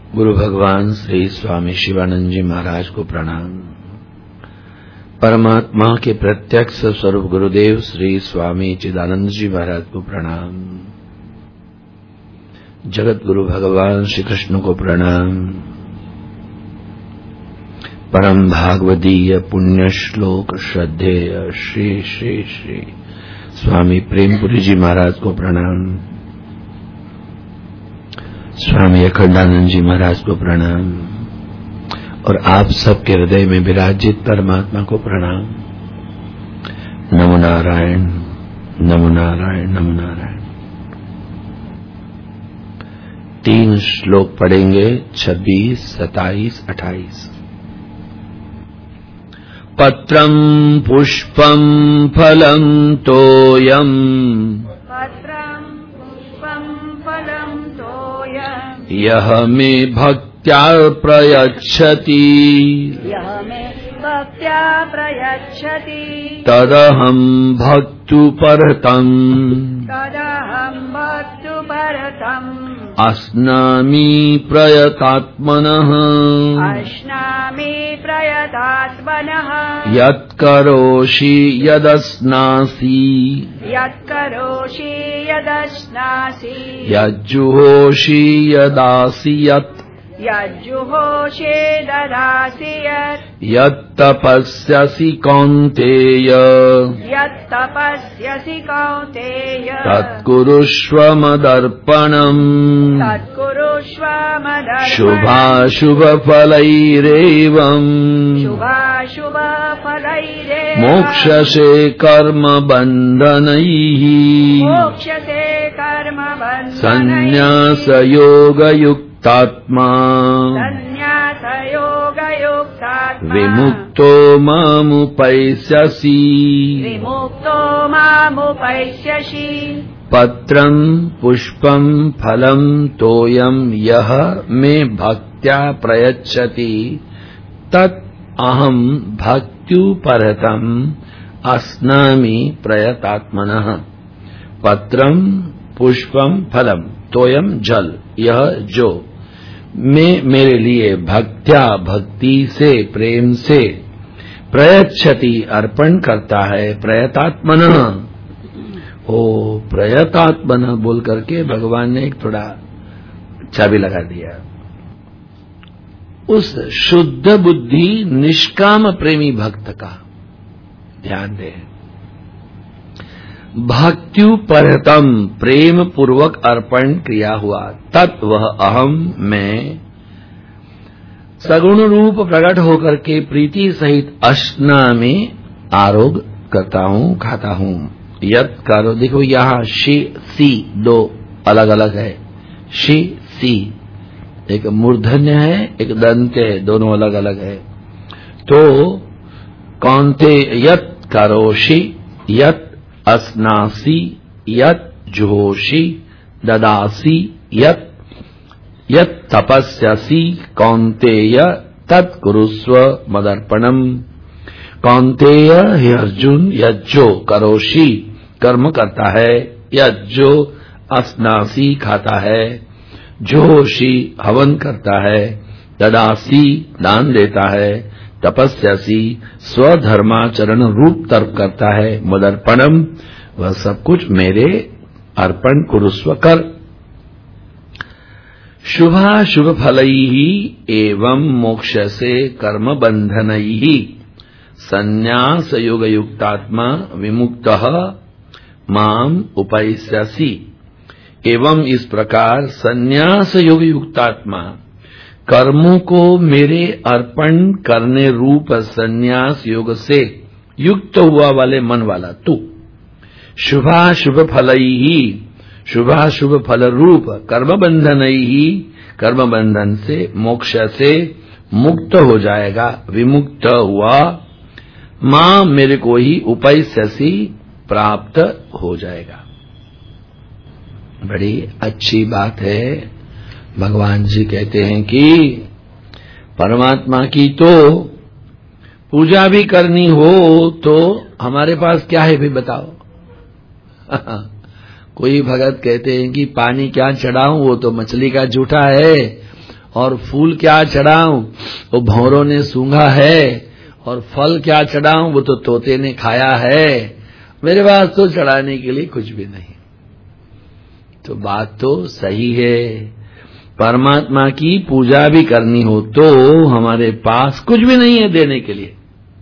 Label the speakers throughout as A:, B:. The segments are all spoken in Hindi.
A: गुरु भगवान श्री स्वामी शिवानंद जी महाराज को प्रणाम। परमात्मा के प्रत्यक्ष स्वरूप गुरुदेव श्री स्वामी चिदानंद जी महाराज को प्रणाम। जगत गुरु भगवान श्री कृष्ण को प्रणाम। परम भागवदीय पुण्य श्लोक श्रद्धेय श्री श्री श्री स्वामी प्रेमपुरी जी महाराज को प्रणाम। स्वामी अखंडानंद जी महाराज को प्रणाम और आप सबके हृदय में विराजित परमात्मा को प्रणाम। नमो नारायण, नमो नारायण, नमो नारायण। 3 श्लोक पढ़ेंगे, 26, 27, 28। पत्रं पुष्पं फलं तोयम् यह मे भक्त्या प्रयच्छति तदहं भक्तुपरतम् अस्नामि प्रयतात्मनः यत्करोषि यदस्नासि यज्जुहोषि यदासि यत्तपस्यसि कौन्तेय तत्कुरुष्व मदर्पणम् शुभाशुभफलैरेवम् मोक्षसे कर्मबन्धनैः संन्यासयोगयुक्तात्मा विमुक्तो मामुपैष्यसि पत्रं पुष्पं फलं तोयं यह मे भक्त्या प्रयच्छति तत् अहं भक्त्युपरतम् अस्नामि प्रयतात्मनः। पत्रं पुष्पं फलम तोयम जल, यह जो मेरे लिए भक्त्या भक्ति से प्रेम से प्रयच्छति अर्पण करता है। प्रयतात्मनः, ओ प्रयतात्मनः बोल करके भगवान ने एक थोड़ा चाबी लगा दिया। उस शुद्ध बुद्धि निष्काम प्रेमी भक्त का ध्यान दे। भक्त्युपरतम प्रेम पूर्वक अर्पण किया हुआ तत् वह अहम मैं सगुण रूप प्रकट होकर के प्रीति सहित अश्ना में आरोग करता हूँ, खाता हूँ। यत करो, देखो यहाँ शी सी दो अलग अलग है। शी सी एक मूर्धन्य है, एक दंत्य है, दोनों अलग अलग है। तो कौनते यत करोषि यत अस्नासि यत जुहोषि ददासि यत तपस्यसि कौन्तेय तत्कुरुस्व मदर्पणम्। कौन्तेय हे अर्जुन, यज्जो करोषि कर्म करता है, यज्जो अस्नासि खाता है, जुहोषि हवन करता है, ददासि दान देता है, तपस्यासी स्वधर्माचरण रूप तर्क करता है, मदर्पणम वह सब कुछ मेरे अर्पण कुरुस्व कर। शुभाशुभ फलैः एवं मोक्षसे कर्म बंधनैः संन्यास योग युक्तात्मा विमुक्तः माम उपैष्यसि। एवं इस प्रकार संन्यास योग युक्तात्मा कर्मों को मेरे अर्पण करने रूप संन्यास योग से युक्त हुआ वाले मन वाला तू शुभाशुभ फलैहि शुभाशुभ फल रूप कर्म बंधनैहि कर्म बंधन से मोक्ष से मुक्त हो जाएगा, विमुक्त हुआ। मां मेरे को ही उपैष्यसि प्राप्त हो जाएगा। बड़ी अच्छी बात है। भगवान जी कहते हैं कि परमात्मा की तो पूजा भी करनी हो तो हमारे पास क्या है भी बताओ। कोई भगत कहते हैं कि पानी क्या चढ़ाऊं, वो तो मछली का जूठा है और फूल क्या चढ़ाऊं, वो भंवरों ने सूंघा है, और फल क्या चढ़ाऊं, वो तो तोते ने खाया है, मेरे पास तो चढ़ाने के लिए कुछ भी नहीं। तो बात तो सही है, परमात्मा की पूजा भी करनी हो तो हमारे पास कुछ भी नहीं है देने के लिए,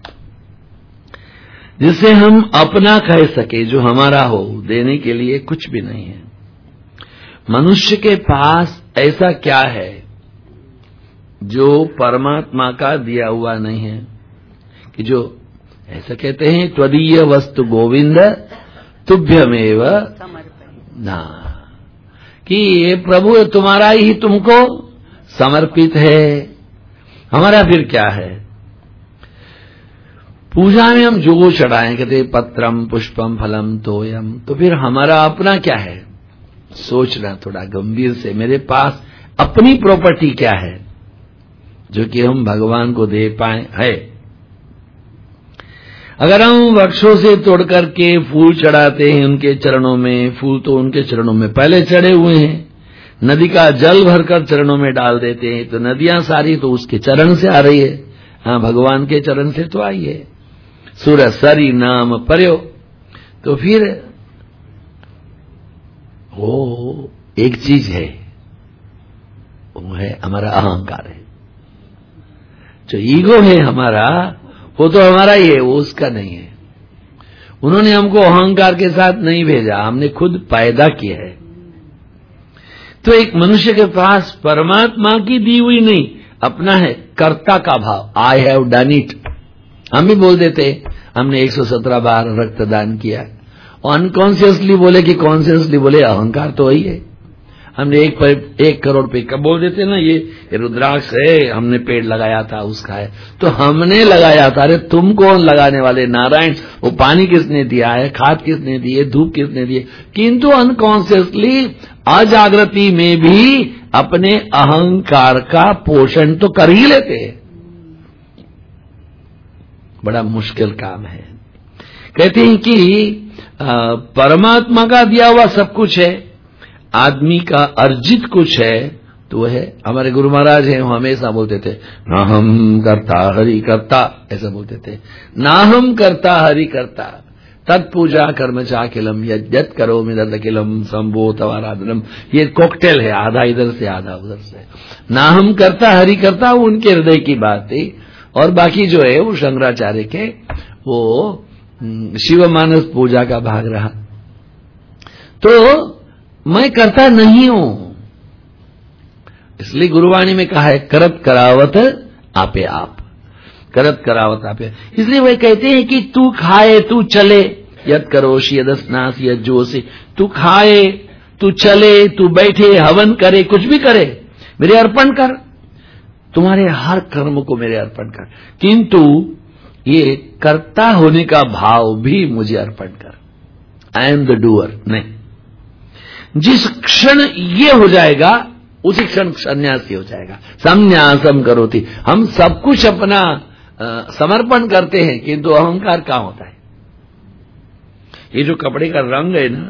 A: जिसे हम अपना कह सके, जो हमारा हो, देने के लिए कुछ भी नहीं है। मनुष्य के पास ऐसा क्या है जो परमात्मा का दिया हुआ नहीं है, कि जो ऐसा कहते हैं त्वदीय वस्तु गोविंद तुभ्यमेव ना, कि ये प्रभु तुम्हारा ही तुमको समर्पित है, हमारा फिर क्या है। पूजा में हम जो चढ़ाएं, कहते पत्रम पुष्पम फलम तोयम, तो फिर हमारा अपना क्या है, सोचना थोड़ा गंभीर से, मेरे पास अपनी प्रॉपर्टी क्या है जो कि हम भगवान को दे पाए है। अगर हम वृक्षों से तोड़ करके फूल चढ़ाते हैं उनके चरणों में, फूल तो उनके चरणों में पहले चढ़े हुए हैं, नदी का जल भरकर चरणों में डाल देते हैं, तो नदियां सारी तो उसके चरण से आ रही है, हाँ भगवान के चरण से तो आई है। सुर सरी नाम पर्यो, तो फिर वो एक चीज है, वो है हमारा अहंकार है। जो ईगो है हमारा, वो तो हमारा ही है, वो उसका नहीं है। उन्होंने हमको अहंकार के साथ नहीं भेजा, हमने खुद पैदा किया है। तो एक मनुष्य के पास परमात्मा की दी हुई नहीं, अपना है कर्ता का भाव, आई हैव डन इट। हम भी बोल देते हमने 117 बार रक्तदान किया, और अनकॉन्शियसली बोले कि कॉन्शियसली बोले, अहंकार तो वही है। हमने 1 करोड़ रुपए का बोल देते ना, ये रुद्राक्ष है, हमने पेड़ लगाया था, उसका है, तो हमने लगाया था। अरे तुम कौन लगाने वाले, नारायण, वो पानी किसने दिया है, खाद किसने दी है, धूप किसने दी है। किंतु अनकॉन्शियसली अजागृति में भी अपने अहंकार का पोषण तो कर ही लेते हैं। बड़ा मुश्किल काम है। कहते हैं कि परमात्मा का दिया हुआ सब कुछ है, आदमी का अर्जित कुछ है, तो वह है। हमारे गुरु महाराज हैं, वो हमेशा बोलते थे ना हम करता हरि करता, ऐसा बोलते थे, ना हम करता हरि करता, तत्पूजा कर्म चाकिलम यज्ञत करो मिदकिलम संभो तवाराधनम। ये कॉकटेल है, आधा इधर से आधा उधर से। ना हम करता हरि करता, वो उनके हृदय की बात थी, और बाकी जो है वो शंकराचार्य के वो शिव मानस पूजा का भाग रहा। तो मैं करता नहीं हूं, इसलिए गुरुवाणी में कहा है करत करावत आपे आप, करत करावत आपे। इसलिए वह कहते हैं कि तू खाए तू चले, यद करोषि यदस्नास यद जोशी, तू खाए तू चले तू बैठे हवन करे कुछ भी करे, मेरे अर्पण कर, तुम्हारे हर कर्म को मेरे अर्पण कर, किंतु ये कर्ता होने का भाव भी मुझे अर्पण कर। आई एम द डूअर नहीं। जिस क्षण ये हो जाएगा उसी क्षण सन्यासी हो जाएगा। संन्यासम करोति, हम सब कुछ अपना समर्पण करते हैं, किंतु अहंकार कहां होता है। ये जो कपड़े का रंग है ना,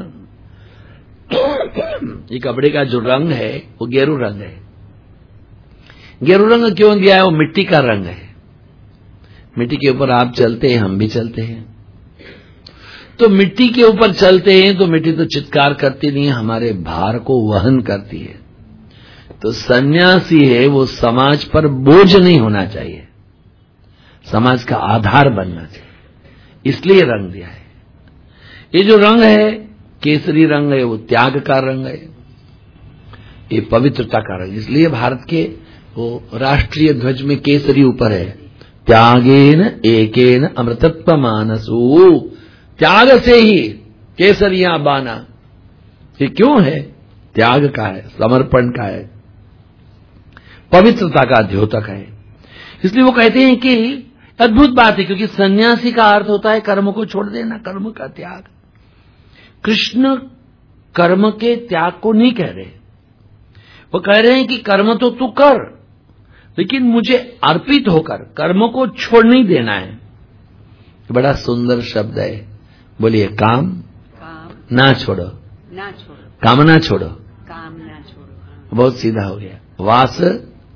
A: ये कपड़े का जो रंग है वो गेरू रंग है। गेरू रंग क्यों दिया है, वो मिट्टी का रंग है। मिट्टी के ऊपर आप चलते हैं, हम भी चलते हैं, तो मिट्टी के ऊपर चलते हैं तो मिट्टी तो चित्कार करती नहीं है, हमारे भार को वहन करती है। तो सन्यासी है वो समाज पर बोझ नहीं होना चाहिए, समाज का आधार बनना चाहिए, इसलिए रंग दिया है। ये जो रंग है केसरी रंग है, वो त्याग का रंग है, ये पवित्रता का रंग। इसलिए भारत के वो राष्ट्रीय ध्वज में केसरी ऊपर है, त्यागेन एकेन अमृतत्व मानसु, त्याग से ही केसरियां बाना। ये क्यों है, त्याग का है, समर्पण का है, पवित्रता का द्योतक है। इसलिए वो कहते हैं कि अद्भुत बात है, क्योंकि सन्यासी का अर्थ होता है कर्म को छोड़ देना, कर्म का त्याग। कृष्ण कर्म के त्याग को नहीं कह रहे, वो कह रहे हैं कि कर्म तो तू कर, लेकिन मुझे अर्पित होकर कर्म को छोड़ नहीं देना है। बड़ा सुंदर शब्द है, बोलिए काम ना छोड़ो,
B: ना छोड़ो,
A: कामना छोड़ो,
B: काम ना छोड़ो।
A: बहुत सीधा हो गया। वास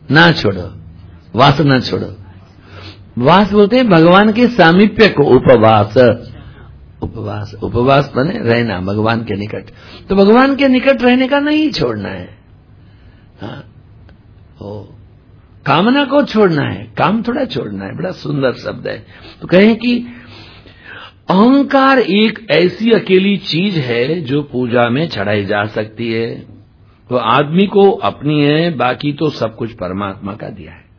A: ना छोड़ो, वासना छोड़ो। वास बोलते हैं भगवान के सामीप्य को, उपवास। उपवास, उपवास माने रहना भगवान के निकट। तो भगवान के निकट रहने का नहीं छोड़ना है। हाँ, कामना को छोड़ना है, काम थोड़ा छोड़ना है। बड़ा सुंदर शब्द है। तो कहें कि अहंकार एक ऐसी अकेली चीज है जो पूजा में चढ़ाई जा सकती है। तो आदमी को अपनी है, बाकी तो सब कुछ परमात्मा का दिया है।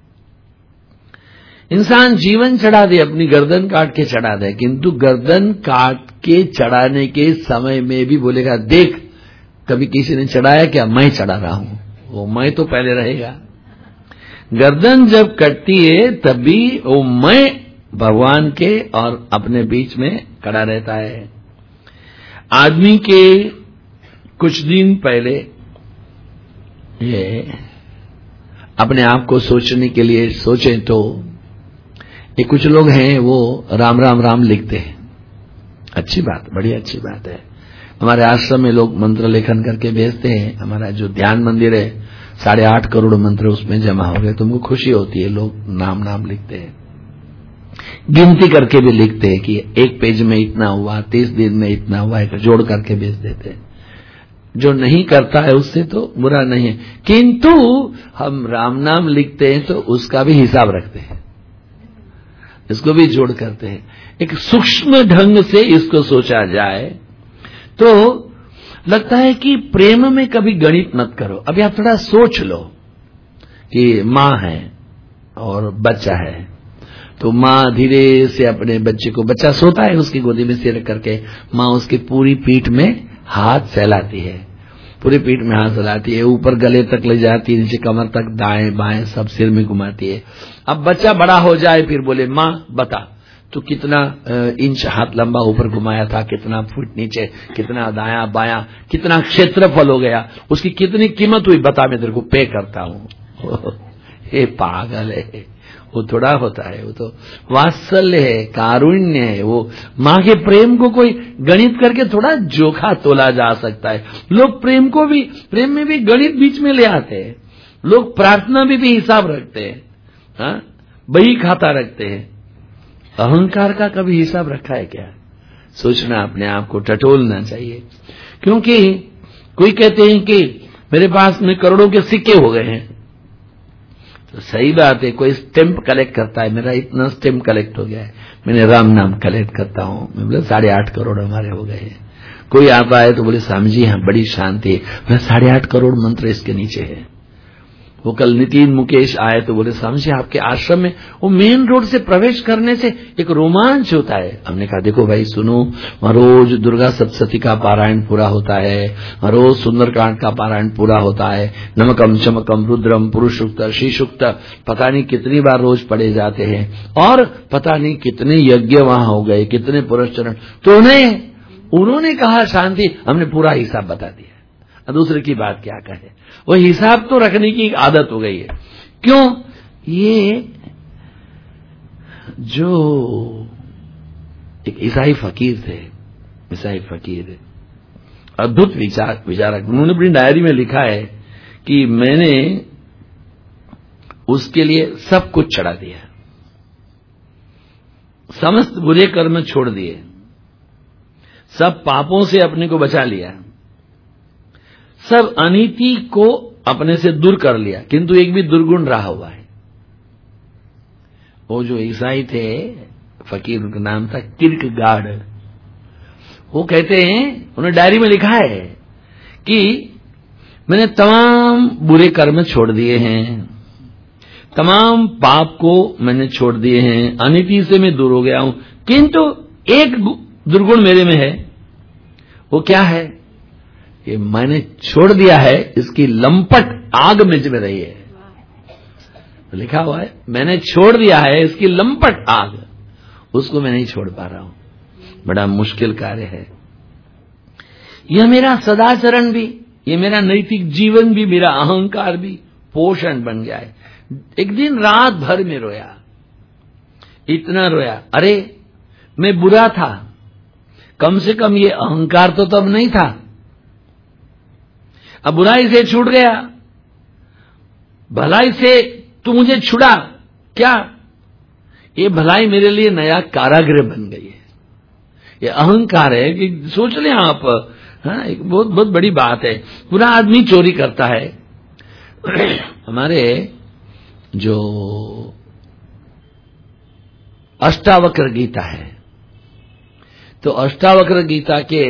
A: इंसान जीवन चढ़ा दे, अपनी गर्दन काट के चढ़ा दे, किंतु गर्दन काट के चढ़ाने के समय में भी बोलेगा देख कभी किसी ने चढ़ाया क्या, मैं चढ़ा रहा हूं। वो मैं तो पहले रहेगा। गर्दन जब कटती है तभी वो मैं भगवान के और अपने बीच में खड़ा रहता है। आदमी के कुछ दिन पहले ये अपने आप को सोचने के लिए सोचें तो ये कुछ लोग हैं वो राम राम राम लिखते हैं। अच्छी बात, बड़ी अच्छी बात है। हमारे आश्रम में लोग मंत्र लेखन करके भेजते हैं। हमारा जो ध्यान मंदिर है 8.5 करोड़ मंत्र उसमें जमा हो गए। तुमको खुशी होती है, लोग नाम नाम लिखते हैं, गिनती करके भी लिखते हैं कि एक पेज में इतना हुआ, 30 दिन में इतना हुआ, एक जोड़ करके भेज देते हैं। जो नहीं करता है उससे तो बुरा नहीं है, किंतु हम राम नाम लिखते हैं तो उसका भी हिसाब रखते हैं, इसको भी जोड़ करते हैं। एक सूक्ष्म ढंग से इसको सोचा जाए तो लगता है कि प्रेम में कभी गणित मत करो। अभी आप थोड़ा सोच लो कि माँ है और बच्चा है, तो माँ धीरे से अपने बच्चे को, बच्चा सोता है उसकी गोदी में सिर करके, माँ उसकी पूरी पीठ में हाथ सहलाती है, पूरी पीठ में हाथ सहलाती है, ऊपर गले तक ले जाती है, नीचे कमर तक, दाएं बाएं सब सिर में घुमाती है। अब बच्चा बड़ा हो जाए फिर बोले माँ बता तो कितना इंच हाथ लंबा ऊपर घुमाया था, कितना फुट नीचे, कितना दाया बाया, कितना क्षेत्रफल हो गया, उसकी कितनी कीमत हुई बता, मैं तेरे को पे करता हूं। ये पागल है, वो थोड़ा होता है, वो तो वात्सल्य है, कारुण्य है। वो माँ के प्रेम को कोई गणित करके थोड़ा जोखा तोला जा सकता है। लोग प्रेम को भी, प्रेम में भी गणित बीच में ले आते हैं। लोग प्रार्थना में भी हिसाब रखते हैं, हाँ, बही खाता रखते हैं। अहंकार का कभी हिसाब रखा है क्या? सोचना, अपने आप को टटोलना चाहिए। क्योंकि कोई कहते हैं कि मेरे पास में करोड़ों के सिक्के हो गए हैं, तो सही बात है। कोई स्टैंप कलेक्ट करता है, मेरा इतना स्टैंप कलेक्ट हो गया है, मैंने राम नाम कलेक्ट करता हूं, मैं बोले 8.5 करोड़ हमारे हो गए हैं। कोई आता है तो बोले स्वामी जी हाँ बड़ी शांति है, मैं 8.5 करोड़ मंत्र इसके नीचे है। वो कल नितिन मुकेश आए तो बोले स्वामी जी आपके आश्रम में वो मेन रोड से प्रवेश करने से एक रोमांच होता है। हमने कहा देखो भाई सुनो, वहां रोज दुर्गा सप्तशती का पारायण पूरा होता है, रोज सुंदरकांड का पारायण पूरा होता है, नमकम चमकम रुद्रम पुरुष सूक्त श्री सूक्त पता नहीं कितनी बार रोज पढ़े जाते हैं, और पता नहीं कितने यज्ञ वहां हो गए, कितने पुरस्चरण। तो उन्होंने कहा शांति, हमने पूरा हिसाब बता दिया, दूसरे की बात क्या कहे। वो हिसाब तो रखने की आदत हो गई है। क्यों? ये जो एक ईसाई फकीर थे, ईसाई फकीर अद्भुत विचारक, उन्होंने अपनी डायरी में लिखा है कि मैंने उसके लिए सब कुछ चढ़ा दिया, समस्त बुरे कर्म छोड़ दिए, सब पापों से अपने को बचा लिया, सब अनीति को अपने से दूर कर लिया, किंतु एक भी दुर्गुण रहा हुआ है। वो जो ईसाई थे फकीर, उनका नाम था किर्कगार्ड। वो कहते हैं, उन्होंने डायरी में लिखा है कि मैंने तमाम बुरे कर्म छोड़ दिए हैं, तमाम पाप को मैंने छोड़ दिए हैं, अनीति से मैं दूर हो गया हूं, किंतु एक दुर्गुण मेरे में है। वो क्या है? ये मैंने छोड़ दिया है, इसकी लंपट आग में जल रही है। तो लिखा हुआ है मैंने छोड़ दिया है, इसकी लंपट आग, उसको मैं नहीं छोड़ पा रहा हूं। बड़ा मुश्किल कार्य है। यह मेरा सदाचरण भी, ये मेरा नैतिक जीवन भी, मेरा अहंकार भी पोषण बन गया है। एक दिन रात भर में रोया, इतना रोया, अरे मैं बुरा था, कम से कम ये अहंकार तो तब नहीं था, अब बुराई से छूट गया, भलाई से तू मुझे छुड़ा, क्या ये भलाई मेरे लिए नया कारागृह बन गई है। ये अहंकार है कि सोच लें आप, हाँ, एक बहुत बहुत बड़ी बात है। पूरा आदमी चोरी करता है। हमारे जो अष्टावक्र गीता है, तो अष्टावक्र गीता के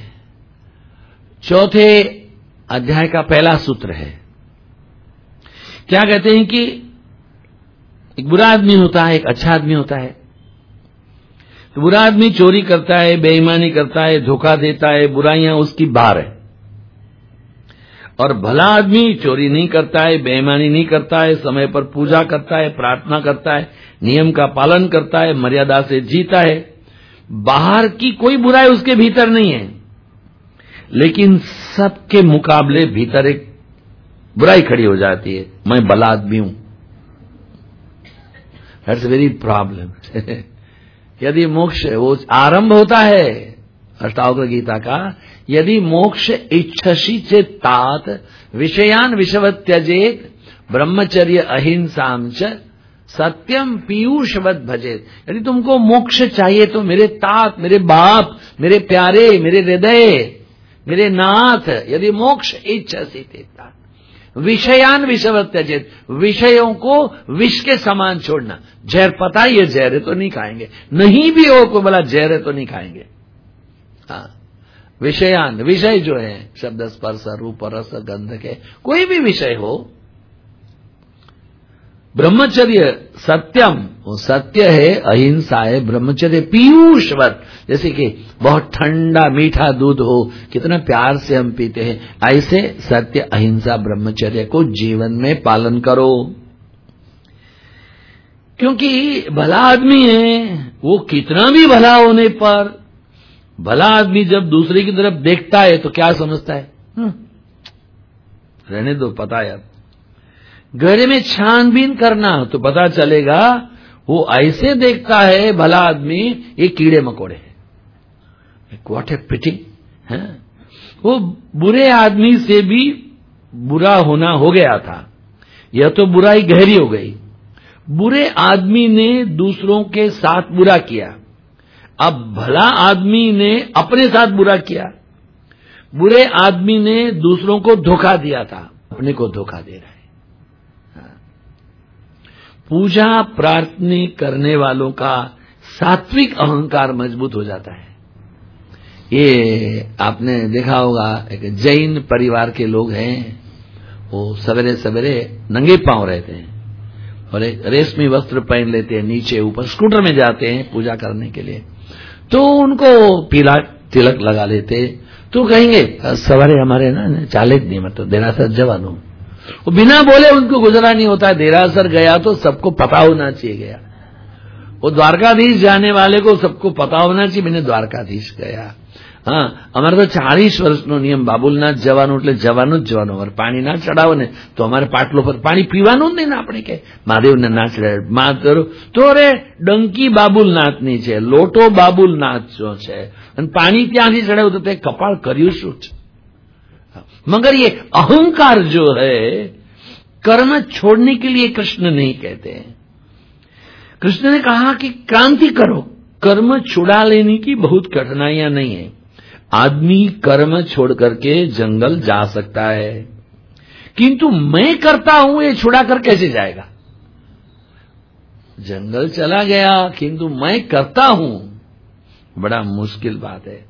A: 4थे अध्याय का पहला सूत्र है। क्या कहते हैं कि एक बुरा आदमी होता है, एक अच्छा आदमी होता है। तो बुरा आदमी चोरी करता है, बेईमानी करता है, धोखा देता है, बुराइयां उसकी बाहर है। और भला आदमी चोरी नहीं करता है, बेईमानी नहीं करता है, समय पर पूजा करता है, प्रार्थना करता है, नियम का पालन करता है, मर्यादा से जीता है। बाहर की कोई बुराई उसके भीतर नहीं है, लेकिन सबके मुकाबले भीतर एक बुराई खड़ी हो जाती है, मैं भला आदमी हूं। That's very problem. यदि मोक्ष वो आरंभ होता है अष्टावक्र गीता का, यदि मोक्ष इच्छसि चेत्तात विषयान विषवत् त्यजेत ब्रह्मचर्य अहिंसाम च सत्यम पीयूषवत भजेत। यदि तुमको मोक्ष चाहिए तो मेरे तात, मेरे बाप, मेरे प्यारे, मेरे हृदय, मेरे नाथ, यदि मोक्ष इच्छसि चेत्तात विषयान विषवत् त्यजेत, विषयों को विष के समान छोड़ना। जहर पता ही है जहर है तो नहीं खाएंगे, नहीं भी हो को बोला जहर है तो नहीं खाएंगे। हाँ, विषयान, विषय जो है शब्द स्पर्श रूप रस गंध के कोई भी विषय हो। ब्रह्मचर्य सत्यम, वो सत्य है, अहिंसा है, ब्रह्मचर्य पीयूषवत, जैसे कि बहुत ठंडा मीठा दूध हो, कितना प्यार से हम पीते हैं, ऐसे सत्य अहिंसा ब्रह्मचर्य को जीवन में पालन करो। क्योंकि भला आदमी है वो कितना भी भला होने पर, भला आदमी जब दूसरे की तरफ देखता है तो क्या समझता है, रहने दो, पता है। अब गहरे में छानबीन करना तो पता चलेगा वो ऐसे देखता है भला आदमी, ये कीड़े मकोड़े हैं। व्हाट ए पिटी है। वो बुरे आदमी से भी बुरा होना हो गया था, यह तो बुराई गहरी हो गई। बुरे आदमी ने दूसरों के साथ बुरा किया, अब भला आदमी ने अपने साथ बुरा किया। बुरे आदमी ने दूसरों को धोखा दिया था, अपने को धोखा दे रहा है। पूजा प्रार्थना करने वालों का सात्विक अहंकार मजबूत हो जाता है। ये आपने देखा होगा, एक जैन परिवार के लोग हैं, वो सवेरे सवेरे नंगे पांव रहते हैं और एक रेशमी वस्त्र पहन लेते हैं, नीचे ऊपर स्कूटर में जाते हैं पूजा करने के लिए। तो उनको पीला तिलक लगा लेते, तो कहेंगे सवारे हमारे ना चालित नहीं, मतलब देरासर जवान हूं। वो बिना बोले उनको गुजरा नहीं होता है। देरासर गया तो सबको पता होना चाहिए गया। वो द्वारकाधीश जाने वाले को सबको पता होना चाहिए मैंने द्वारकाधीश गया। हाँ, અમારે તો 40 વર્ષનો નિયમ બાબુલનાથ જવાનું, એટલે જવાનું જ જવાનું। અમારે પાણી ના ચડાવો ને તો અમારે પાટલો પર પાણી પીવાનું જ નહીં ને, આપણે કે મહાદેવને ના ચડાવે માતર તો રે ડંકી બાબુલનાથની છે, લોટો બાબુલનાથનો છે, અને પાણી ત્યાંથી ચડાવ્યું તો તે કપાળ કર્યું શું છે। मगर ये अहंकार जो है, कर्म छोड़ने के लिए कृष्ण नहीं कहते हैं। कृष्ण ने कहा कि क्रांति करो, कर्म छुड़ा लेने की बहुत कठिनाइयां नहीं है। आदमी कर्म छोड़ करके जंगल जा सकता है, किंतु मैं करता हूं ये छुड़ा कर कैसे जाएगा। जंगल चला गया किंतु मैं करता हूं, बड़ा मुश्किल बात है।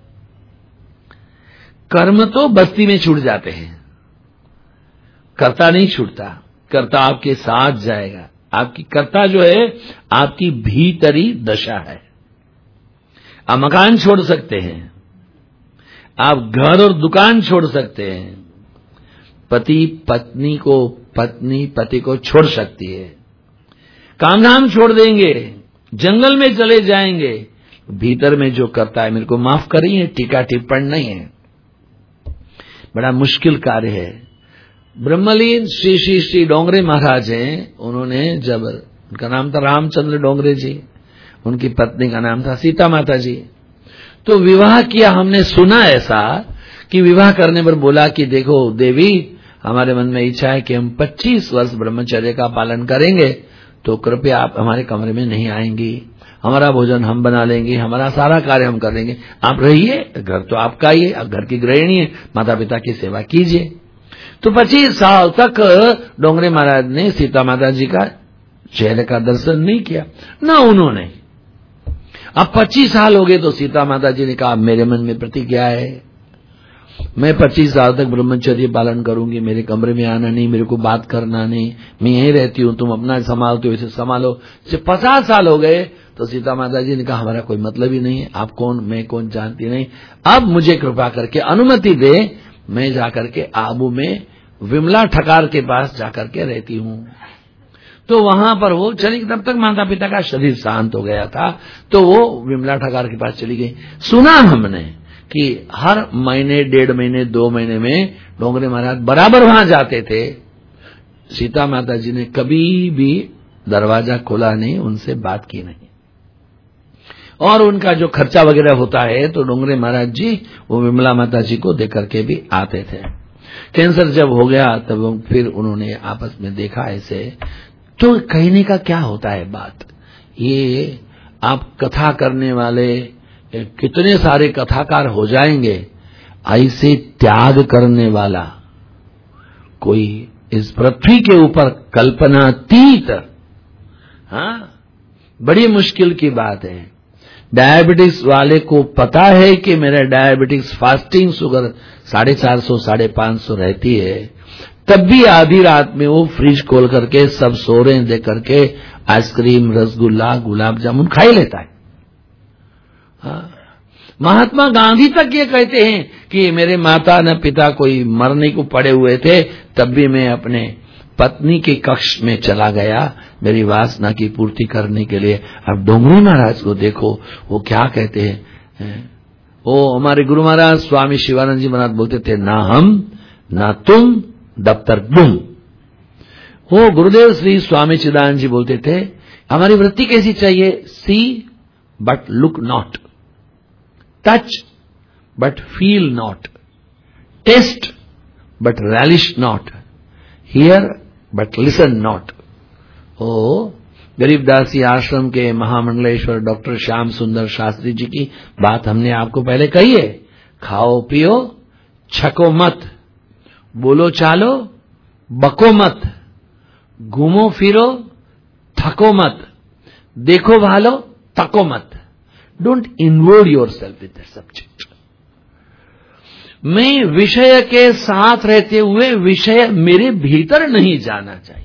A: कर्म तो बस्ती में छूट जाते हैं, कर्ता नहीं छूटता। कर्ता आपके साथ जाएगा। आपकी कर्ता जो है आपकी भीतरी दशा है। आप मकान छोड़ सकते हैं, आप घर और दुकान छोड़ सकते हैं, पति पत्नी को, पत्नी पति को छोड़ सकती है, काम धाम छोड़ देंगे, जंगल में चले जाएंगे। भीतर में जो करता है, मेरे को माफ करिए टीका टिप्पण नहीं है, बड़ा मुश्किल कार्य है। ब्रह्मलीन श्री श्री श्री डोंगरे महाराज हैं, उन्होंने जब, उनका नाम था रामचंद्र डोंगरे जी, उनकी पत्नी का नाम था सीता माता जी, तो विवाह किया। हमने सुना ऐसा कि विवाह करने पर बोला कि देखो देवी, हमारे मन में इच्छा है कि हम 25 वर्ष ब्रह्मचर्य का पालन करेंगे, तो कृपया आप हमारे कमरे में नहीं आएंगी, हमारा भोजन हम बना लेंगे, हमारा सारा कार्य हम कर लेंगे, आप रहिए, घर तो आपका ही है, आप घर की गृहिणी है, माता पिता की सेवा कीजिए। तो 25 साल तक डोंगरे महाराज ने सीता माता जी का चेहरे का दर्शन नहीं किया, ना उन्होंने। अब 25 साल हो गए तो सीता माता जी ने कहा, मेरे मन में प्रतिज्ञा है, मैं 25 साल तक ब्रह्मचर्य पालन करूंगी, मेरे कमरे में आना नहीं, मेरे को बात करना नहीं, मैं यहीं रहती हूं, तुम अपना संभालते हो इसे संभालो। जब 50 साल हो गए तो सीता माता जी ने कहा, हमारा कोई मतलब ही नहीं है, आप कौन मैं कौन जानती नहीं, अब मुझे कृपा करके अनुमति दे, मैं जाकर के आबू में विमला ठकार के पास जाकर के रहती हूं। तो वहां पर वो चली, तब तक माता पिता का शरीर शांत हो गया था, तो वो विमला ठकार के पास चली गई। सुना हमने कि हर महीने, 1.5 महीने, 2 महीने में डोंगरे महाराज बराबर वहां जाते थे। सीता माता जी ने कभी भी दरवाजा खोला नहीं, उनसे बात की नहीं, और उनका जो खर्चा वगैरह होता है तो डोंगरे महाराज जी वो विमला माता जी को देकर के भी आते थे। कैंसर जब हो गया तब फिर उन्होंने आपस में देखा ऐसे, तो कहने का क्या होता है बात, ये आप कथा करने वाले कितने सारे कथाकार हो जाएंगे, ऐसे त्याग करने वाला कोई इस पृथ्वी के ऊपर कल्पनातीत, हाँ, बड़ी मुश्किल की बात है। डायबिटीज वाले को पता है कि मेरा डायबिटीज फास्टिंग शुगर 450 550 रहती है, तब भी आधी रात में वो फ्रिज खोल करके सब सोरे दे करके आइसक्रीम, रसगुल्ला, गुलाब जामुन खा ही लेता है। हाँ। महात्मा गांधी तक ये कहते हैं कि मेरे माता न पिता कोई मरने को पड़े हुए थे, तब भी मैं अपने पत्नी के कक्ष में चला गया मेरी वासना की पूर्ति करने के लिए। अब डोंगरे महाराज को देखो, वो क्या कहते हैं, वो हमारे गुरु महाराज स्वामी शिवानंद जी महाराज बोलते थे, ना हम ना तुम दफ्तर गुम। वो गुरुदेव श्री स्वामी चिदानंद जी बोलते थे, हमारी वृत्ति कैसी चाहिए, see but look not, touch but feel not, taste but relish not, hear but listen not. ओ गरीबदासी आश्रम के महामंडलेश्वर डॉक्टर श्याम सुंदर शास्त्री जी की बात हमने आपको पहले कही है, खाओ पियो छको मत, बोलो चालो बको मत, घूमो फिरो थको मत, देखो भालो तको मत, don't involve yourself with the subject. मैं विषय के साथ रहते हुए विषय मेरे भीतर नहीं जाना चाहिए,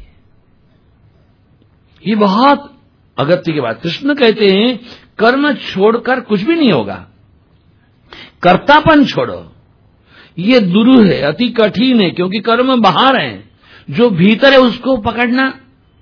A: ये बहुत अगत्य की बात। कृष्ण कहते हैं कर्म छोड़कर कुछ भी नहीं होगा, कर्तापन छोड़ो, ये दुरूह है, अति कठिन है, क्योंकि कर्म बाहर है, जो भीतर है उसको पकड़ना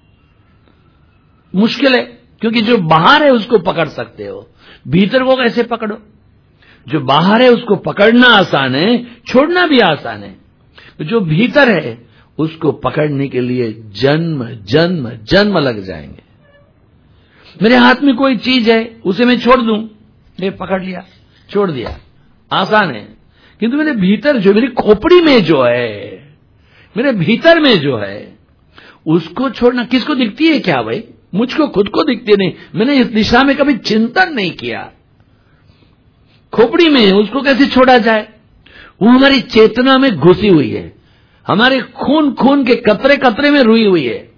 A: मुश्किल है, क्योंकि जो बाहर है उसको पकड़ सकते हो, भीतर को कैसे पकड़ो। जो बाहर है उसको पकड़ना आसान है, छोड़ना भी आसान है, जो भीतर है उसको पकड़ने के लिए जन्म जन्म जन्म लग जाएंगे। मेरे हाथ में कोई चीज है, उसे मैं छोड़ दूं, ये पकड़ लिया, छोड़ दिया, आसान है, किंतु मेरे भीतर जो, मेरी खोपड़ी में जो है, मेरे भीतर में जो है, उसको छोड़ना किसको दिखती है क्या भाई, मुझको खुद को दिखती नहीं, मैंने इस दिशा में कभी चिंतन नहीं किया। खोपड़ी में उसको कैसे छोड़ा जाए, वो हमारी चेतना में घुसी हुई है, हमारे खून खून के कतरे कतरे में रुई हुई है,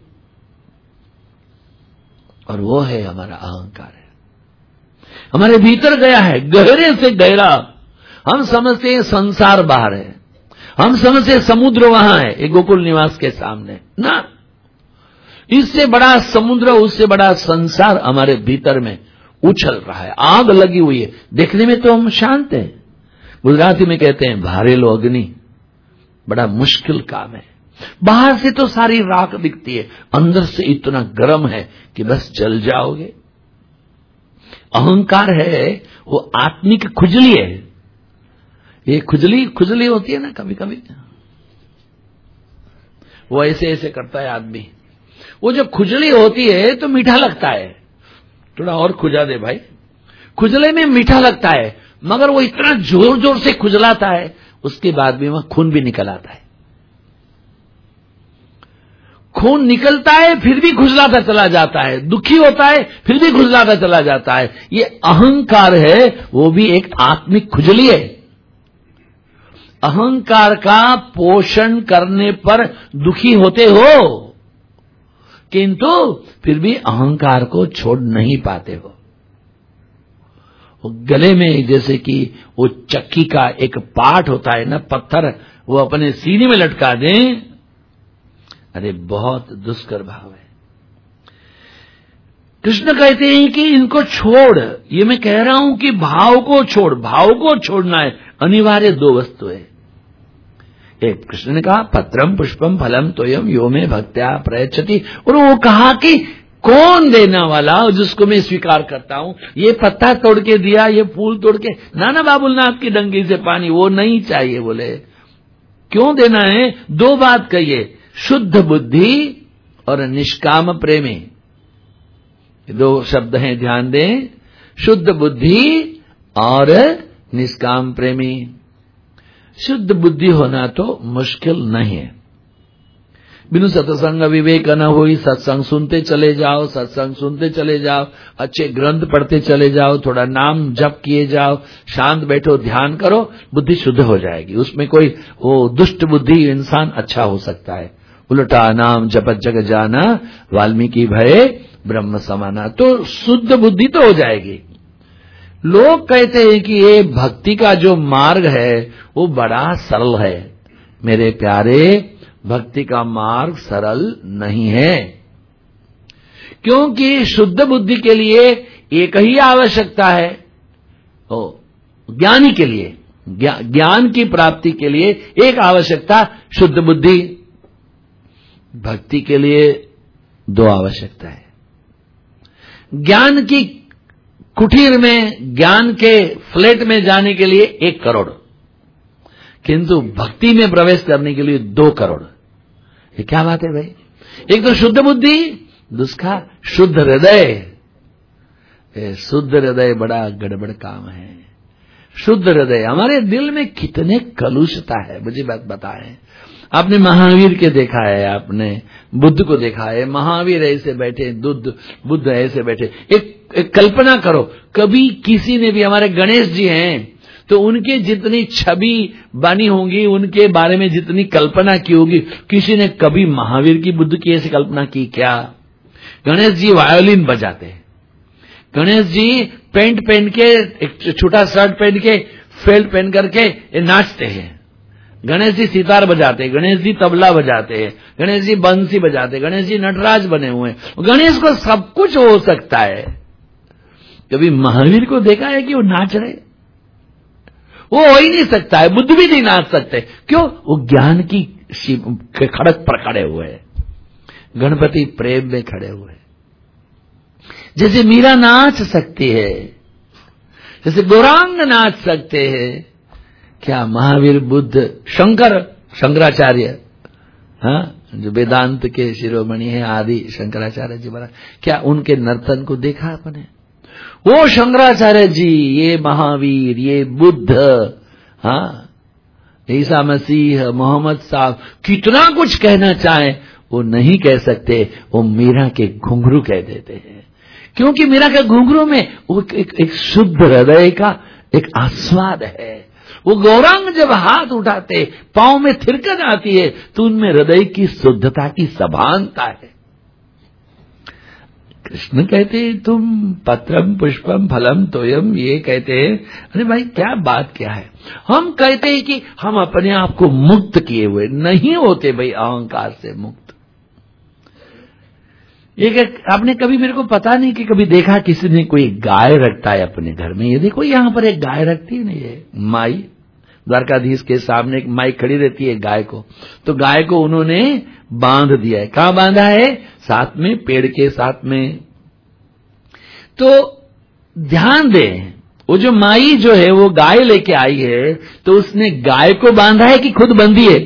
A: और वो है हमारा अहंकार है, हमारे भीतर गया है, गहरे से गहरा। हम समझते हैं संसार बाहर है, हम समझते हैं समुद्र वहां है, एक गोकुल निवास के सामने, ना, इससे बड़ा समुद्र, उससे बड़ा संसार हमारे भीतर में उछल रहा है, आग लगी हुई है। देखने में तो हम शांत हैं, गुजराती में कहते हैं भारेलो अग्नि, बड़ा मुश्किल काम है। बाहर से तो सारी राख दिखती है, अंदर से इतना गर्म है कि बस जल जाओगे। अहंकार है वो आत्मिक खुजली है, ये खुजली होती है ना कभी कभी, वो ऐसे ऐसे करता है आदमी, वो जो खुजली होती है तो मीठा लगता है, थोड़ा और खुजा दे भाई, खुजले में मीठा लगता है, मगर वो इतना जोर जोर से खुजलाता है, उसके बाद भी वहां खून भी निकल आता है। खून निकलता है फिर भी खुजलाता चला जाता है, दुखी होता है फिर भी खुजलाता चला जाता है। ये अहंकार है, वो भी एक आत्मिक खुजली है। अहंकार का पोषण करने पर दुखी होते हो, किंतु फिर भी अहंकार को छोड़ नहीं पाते हो। गले में जैसे कि वो चक्की का एक पार्ट होता है ना, पत्थर, वो अपने सीने में लटका दें, अरे बहुत दुष्कर भाव है। कृष्ण कहते हैं कि इनको छोड़, ये मैं कह रहा हूं कि भाव को छोड़, भाव को छोड़ना है, अनिवार्य दो वस्तु है। एक कृष्ण ने कहा पत्रम पुष्पम फलम तोयम यो में भक्त्या प्रयच्छति, और वो कहा कि कौन देना वाला जिसको मैं स्वीकार करता हूं। ये पत्ता तोड़ के दिया, ये फूल तोड़ के, नाना बाबुलनाथ की डंगी से पानी, वो नहीं चाहिए। बोले क्यों देना है? दो बात कहिए, शुद्ध बुद्धि और निष्काम प्रेमी, दो शब्द हैं, ध्यान दें, शुद्ध बुद्धि और निष्काम प्रेमी। शुद्ध बुद्धि होना तो मुश्किल नहीं है। बिनु सत्संग विवेक न होई, सत्संग सुनते चले जाओ, सत्संग सुनते चले जाओ, अच्छे ग्रंथ पढ़ते चले जाओ, थोड़ा नाम जप किए जाओ, शांत बैठो, ध्यान करो, बुद्धि शुद्ध हो जाएगी। उसमें कोई वो दुष्ट बुद्धि इंसान अच्छा हो सकता है। उल्टा नाम जपत जग जाना, वाल्मीकि भय ब्रह्म समाना, तो शुद्ध बुद्धि तो हो जाएगी। लोग कहते हैं कि ये भक्ति का जो मार्ग है वो बड़ा सरल है। मेरे प्यारे, भक्ति का मार्ग सरल नहीं है, क्योंकि शुद्ध बुद्धि के लिए एक ही आवश्यकता है, ज्ञानी के लिए, ज्ञान की प्राप्ति के लिए एक आवश्यकता शुद्ध बुद्धि। भक्ति के लिए दो आवश्यकता है। ज्ञान की कुटीर में, ज्ञान के फ्लैट में जाने के लिए 1 करोड़, किंतु भक्ति में प्रवेश करने के लिए 2 करोड़। ये क्या बात है भाई? एक तो शुद्ध बुद्धि, दूसरा शुद्ध हृदय। शुद्ध हृदय बड़ा गड़बड़ काम है। शुद्ध हृदय, हमारे दिल में कितने कलुषता है, मुझे बात बताएं। आपने महावीर के देखा है, आपने बुद्ध को देखा है, महावीर ऐसे बैठे, बुद्ध ऐसे बैठे। एक कल्पना करो, कभी किसी ने भी, हमारे गणेश जी हैं तो उनके जितनी छवि बनी होंगी, उनके बारे में जितनी कल्पना की होगी, किसी ने कभी महावीर की, बुद्ध की ऐसी कल्पना की क्या? गणेश जी वायोलिन बजाते हैं, गणेश जी पैंट पहन के, एक छोटा शर्ट पहन के, फेल्ट पहन करके नाचते हैं, गणेश जी सितार बजाते हैं, गणेश जी तबला बजाते हैं, गणेश जी बंसी बजाते हैं, गणेश जी नटराज बने हुए हैं। गणेश को सब कुछ हो सकता है। कभी महावीर को देखा है कि वो नाच रहे? वो हो ही नहीं सकता है। बुद्ध भी नहीं नाच सकते। क्यों? वो ज्ञान की खड़क पर खड़े हुए हैं, गणपति प्रेम में खड़े हुए हैं। जैसे मीरा नाच सकती है, जैसे गौरांग नाच सकते हैं, क्या महावीर, बुद्ध, शंकराचार्य, हाँ, जो वेदांत के शिरोमणि है, आदि शंकराचार्य जी महाराज, क्या उनके नर्तन को देखा आपने? वो शंकराचार्य जी, ये महावीर, ये बुद्ध, हाँ, ईसा मसीह, मोहम्मद साहब, कितना कुछ कहना चाहे वो नहीं कह सकते। वो मीरा के घुंघरू कह देते हैं, क्योंकि मीरा के घुंघरू में वो एक शुद्ध हृदय का एक आस्वाद है। वो गौरांग जब हाथ उठाते, पांव में थिरकन आती है, तो उनमें हृदय की शुद्धता की सभानता है। कृष्ण कहते हैं तुम पत्रम पुष्पम फलम तोयम, ये कहते हैं। अरे भाई क्या बात क्या है? हम कहते हैं कि हम अपने आप को मुक्त किए हुए नहीं होते भाई, अहंकार से मुक्त। एक आपने कभी, मेरे को पता नहीं कि कभी देखा किसी ने कोई गाय रखता है अपने घर में। ये देखो यहां पर एक गाय रखती है ना, ये माई, द्वारकाधीश के सामने एक माई खड़ी रहती है गाय को, तो गाय को उन्होंने बांध दिया है। कहां बांधा है? साथ में, पेड़ के साथ में। तो ध्यान दें, वो जो माई जो है वो गाय लेके आई है, तो उसने गाय को बांधा है कि खुद बंधी है?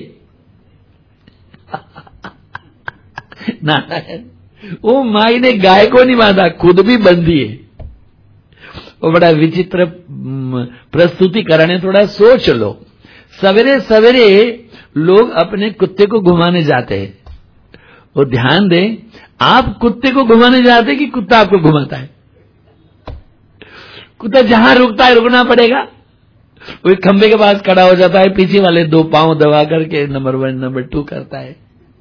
A: ना, वो माई ने गाय को नहीं बांधा, खुद भी बंधी है। वो बड़ा विचित्र प्रस्तुतिकरण है, थोड़ा सोच लो। सवेरे सवेरे लोग अपने कुत्ते को घुमाने जाते हैं, वो ध्यान दें, आप कुत्ते को घुमाने जाते कि कुत्ता आपको घुमाता है? कुत्ता जहां रुकता है रुकना पड़ेगा। वो एक खंबे के पास खड़ा हो जाता है, पीछे वाले 2 पांव दबा करके नंबर 1 नंबर 2 करता है।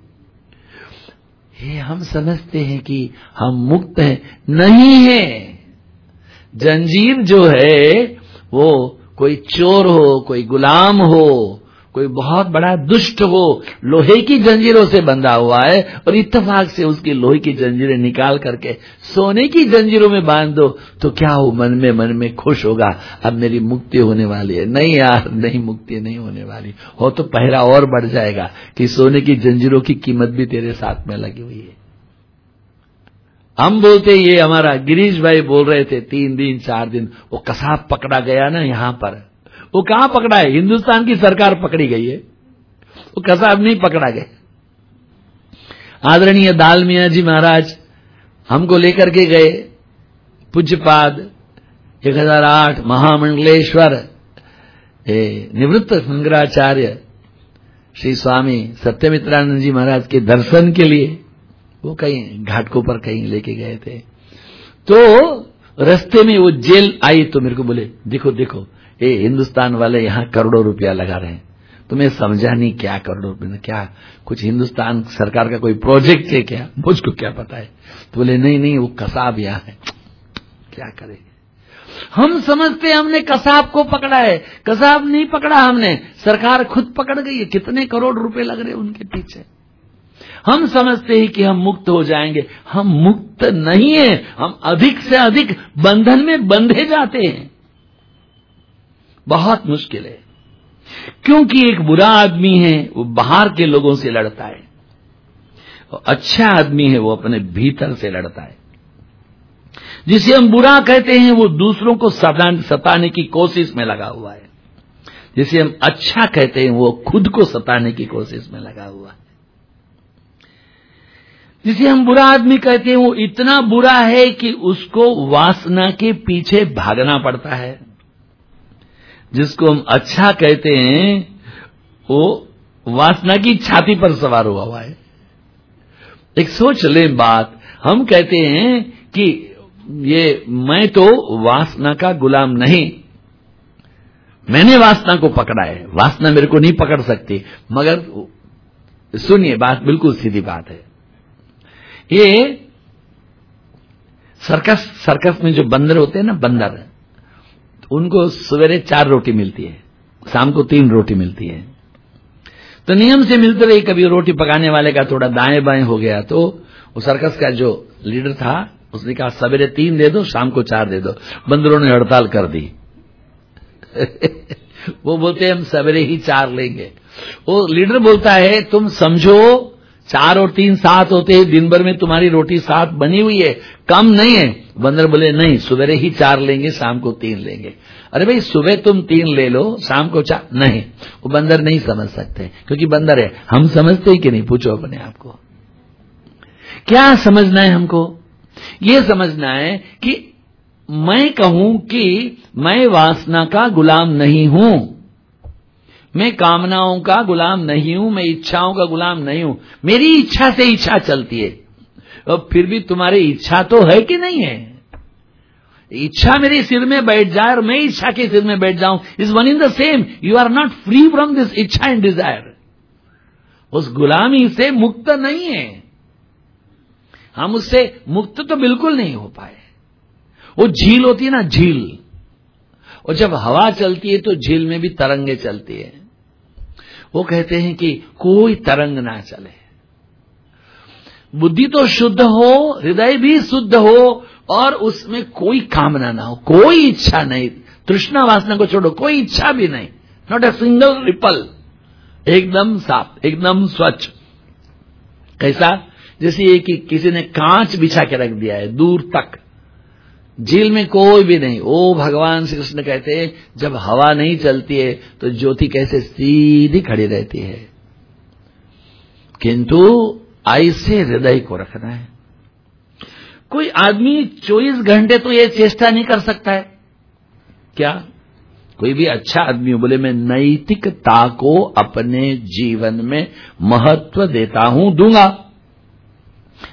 A: ये हम समझते हैं कि हम मुक्त हैं, नहीं है। जंजीर जो है वो कोई चोर हो, कोई गुलाम हो, कोई बहुत बड़ा दुष्ट हो, लोहे की जंजीरों से बंधा हुआ है और इत्तेफाक से उसकी लोहे की जंजीरें निकाल करके सोने की जंजीरों में बांध दो तो क्या हो, मन में खुश होगा, अब मेरी मुक्ति होने वाली है। नहीं यार, नहीं, मुक्ति नहीं होने वाली हो तो पहरा और बढ़ जाएगा कि सोने की जंजीरों की कीमत भी तेरे साथ में लगी हुई है। हम बोलते, ये हमारा गिरीश भाई बोल रहे थे 3 दिन 4 दिन वो कसाब पकड़ा गया ना यहां पर। वो कहां पकड़ा है? हिंदुस्तान की सरकार पकड़ी गई है, वो कसाब नहीं पकड़ा गया। आदरणीय दाल मियां जी महाराज हमको लेकर के गए, पूज्यपाद 1008 महामंडलेश्वर निवृत्त शंकराचार्य श्री स्वामी सत्यमित्रानंद जी महाराज के दर्शन के लिए वो कहीं घाटकों पर कहीं लेके गए थे। तो रास्ते में वो जेल आई तो मेरे को बोले, देखो देखो ये हिंदुस्तान वाले यहाँ करोड़ों रुपया लगा रहे हैं। तो मैं समझा नहीं क्या करोड़ों रुपया, क्या कुछ हिंदुस्तान सरकार का कोई प्रोजेक्ट है क्या, मुझको क्या पता है। तो बोले नहीं नहीं वो कसाब यहाँ है, क्या करेंगे। हम समझते हमने कसाब को पकड़ा है, कसाब नहीं पकड़ा हमने, सरकार खुद पकड़ गई है। कितने करोड़ रुपए लग रहे उनके पीछे। हम समझते हैं कि हम मुक्त हो जाएंगे, हम मुक्त नहीं है, हम अधिक से अधिक बंधन में बंधे जाते हैं। बहुत मुश्किल है, क्योंकि एक बुरा आदमी है वो बाहर के लोगों से लड़ता है, और अच्छा आदमी है वो अपने भीतर से लड़ता है। जिसे हम बुरा कहते हैं वो दूसरों को सताने की कोशिश में लगा हुआ है, जिसे हम अच्छा कहते हैं वो खुद को सताने की कोशिश में लगा हुआ है। जिसे हम बुरा आदमी कहते हैं वो इतना बुरा है कि उसको वासना के पीछे भागना पड़ता है। जिसको हम अच्छा कहते हैं वो वासना की छाती पर सवार हुआ है। एक सोच ले बात, हम कहते हैं कि ये मैं तो वासना का गुलाम नहीं, मैंने वासना को पकड़ा है, वासना मेरे को नहीं पकड़ सकती। मगर सुनिए, बात बिल्कुल सीधी बात है। ये सर्कस में जो बंदर होते हैं ना, बंदर, उनको सवेरे 4 रोटी मिलती है, शाम को 3 रोटी मिलती है। तो नियम से मिलते रही, कभी रोटी पकाने वाले का थोड़ा दाएं बाएं हो गया तो वो सर्कस का जो लीडर था उसने कहा सवेरे 3 दे दो, शाम को 4 दे दो। बंदरों ने हड़ताल कर दी। वो बोलते हम सवेरे ही 4 लेंगे। वो लीडर बोलता है तुम समझो 4 और 3 7 होते हैं, दिन भर में तुम्हारी रोटी 7 बनी हुई है, कम नहीं है। बंदर बोले नहीं, सवेरे ही 4 लेंगे, शाम को 3 लेंगे। अरे भाई सुबह तुम 3 ले लो, शाम को 4 नहीं। वो बंदर नहीं समझ सकते, क्योंकि बंदर है। हम समझते हैं कि नहीं, पूछो अपने आप को। क्या समझना है हमको? ये समझना है कि मैं कहूं कि मैं वासना का गुलाम नहीं हूं, मैं कामनाओं का गुलाम नहीं हूं, मैं इच्छाओं का गुलाम नहीं हूं। मेरी इच्छा से इच्छा चलती है, और फिर भी तुम्हारी इच्छा तो है कि नहीं है। इच्छा मेरे सिर में बैठ जाए और मैं इच्छा के सिर में बैठ जाऊं, is one in the same. You are not free from this इच्छा एंड डिजायर। उस गुलामी से मुक्त नहीं है हम, उससे मुक्त तो बिल्कुल नहीं हो पाए। वो झील होती है ना, झील, और जब हवा चलती है तो झील में भी तरंगे चलती है। वो कहते हैं कि कोई तरंग ना चले, बुद्धि तो शुद्ध हो, हृदय भी शुद्ध हो, और उसमें कोई कामना ना हो, कोई इच्छा नहीं, तृष्णा वासना को छोड़ो, कोई इच्छा भी नहीं, नॉट ए सिंगल रिपल, एकदम साफ, एकदम स्वच्छ। कैसा? जैसे ये कि किसी ने कांच बिछा के रख दिया है दूर तक, झील में कोई भी नहीं। ओ भगवान श्री कृष्ण कहते हैं जब हवा नहीं चलती है तो ज्योति कैसे सीधी खड़ी रहती है, किंतु ऐसे हृदय को रखना है। कोई आदमी 24 घंटे तो ये चेष्टा नहीं कर सकता है क्या? कोई भी अच्छा आदमी बोले मैं नैतिकता को अपने जीवन में महत्व देता हूं, दूंगा,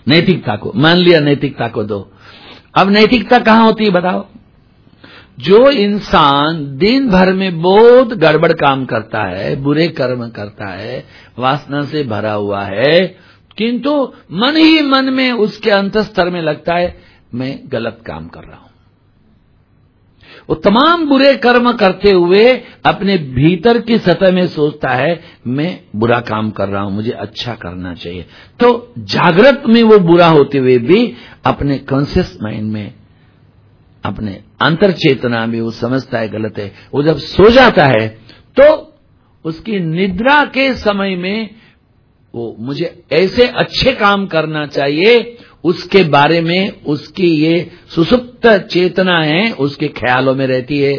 A: नैतिकता को, मान लिया नैतिकता को दो। अब नैतिकता कहां होती है बताओ? जो इंसान दिन भर में बहुत गड़बड़ काम करता है, बुरे कर्म करता है, वासना से भरा हुआ है, किंतु मन ही मन में उसके अंतस्तर में लगता है मैं गलत काम कर रहा हूं। वो तमाम बुरे कर्म करते हुए अपने भीतर की सतह में सोचता है मैं बुरा काम कर रहा हूं, मुझे अच्छा करना चाहिए। तो जागृत में वो बुरा होते हुए भी अपने कॉन्शियस माइंड में, अपने अंतर चेतना में वो समझता है गलत है। वो जब सो जाता है तो उसकी निद्रा के समय में वो मुझे ऐसे अच्छे काम करना चाहिए, उसके बारे में उसकी ये सुसुप्त चेतना है उसके ख्यालों में रहती है।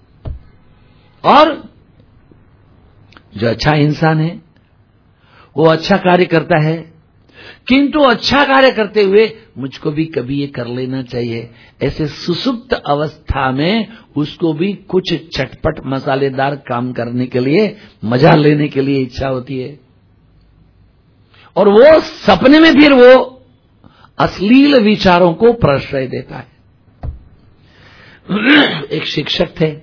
A: और जो अच्छा इंसान है वो अच्छा कार्य करता है, किंतु अच्छा कार्य करते हुए मुझको भी कभी ये कर लेना चाहिए, ऐसे सुसुप्त अवस्था में उसको भी कुछ चटपट मसालेदार काम करने के लिए, मजा लेने के लिए इच्छा होती है। और वो सपने में फिर वो अश्लील विचारों को प्रश्रय देता है। एक शिक्षक थे,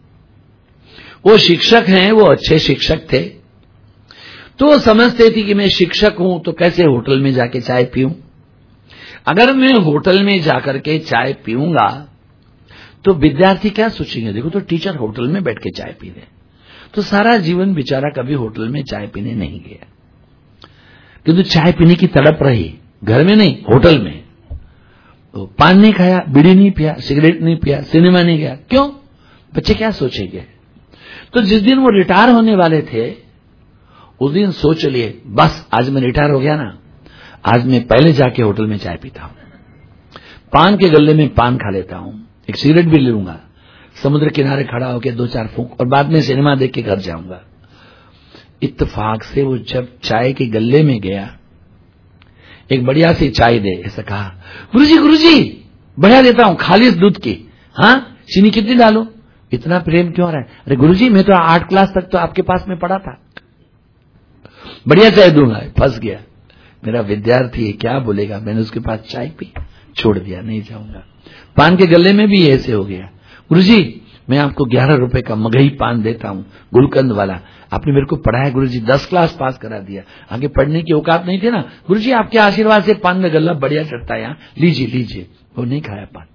A: वो शिक्षक हैं, वो अच्छे शिक्षक थे, तो वो समझते थे कि मैं शिक्षक हूं तो कैसे होटल में जाके चाय पीऊं। अगर मैं होटल में जाकर के चाय पीऊंगा तो विद्यार्थी क्या सोचेंगे, देखो तो टीचर होटल में बैठ के चाय पी रहे, तो सारा जीवन बेचारा कभी होटल में चाय पीने नहीं गया, किंतु चाय पीने की तड़प रही, घर में नहीं होटल में। तो पान नहीं खाया, बीड़ी नहीं पिया, सिगरेट नहीं पिया, सिनेमा नहीं गया, क्यों? बच्चे क्या सोचेंगे? तो जिस दिन वो रिटायर होने वाले थे उस दिन सोच लिए बस आज मैं रिटायर हो गया ना, आज मैं पहले जाके होटल में चाय पीता हूं, पान के गल्ले में पान खा लेता हूं, एक सिगरेट भी ले लूंगा, समुद्र किनारे खड़ा होकर 2-4 फूंक और बाद में सिनेमा देख के घर जाऊंगा। इत्तेफाक से वो जब चाय के गल्ले में गया, एक बढ़िया सी चाय दे, ऐसा कहा गुरुजी बढ़िया देता हूं, खालिस दूध की, हाँ चीनी कितनी डालो, इतना प्रेम क्यों आ रहा है? अरे गुरुजी मैं तो 8 क्लास तक तो आपके पास में पढ़ा था, बढ़िया चाय दूंगा। फंस गया, मेरा विद्यार्थी है क्या बोलेगा, मैंने उसके पास चाय पी, छोड़ दिया, नहीं जाऊंगा। पान के गले में भी ऐसे हो गया, गुरुजी मैं आपको 11 रुपए का मगही पान देता हूं, गुलकंद वाला, आपने मेरे को पढ़ाया गुरुजी, 10 क्लास पास करा दिया, आगे पढ़ने की औकात नहीं थे ना गुरुजी, आपके आशीर्वाद से पान का गल्ला बढ़िया चढ़ता है, यहाँ लीजिए। वो नहीं खाया पान।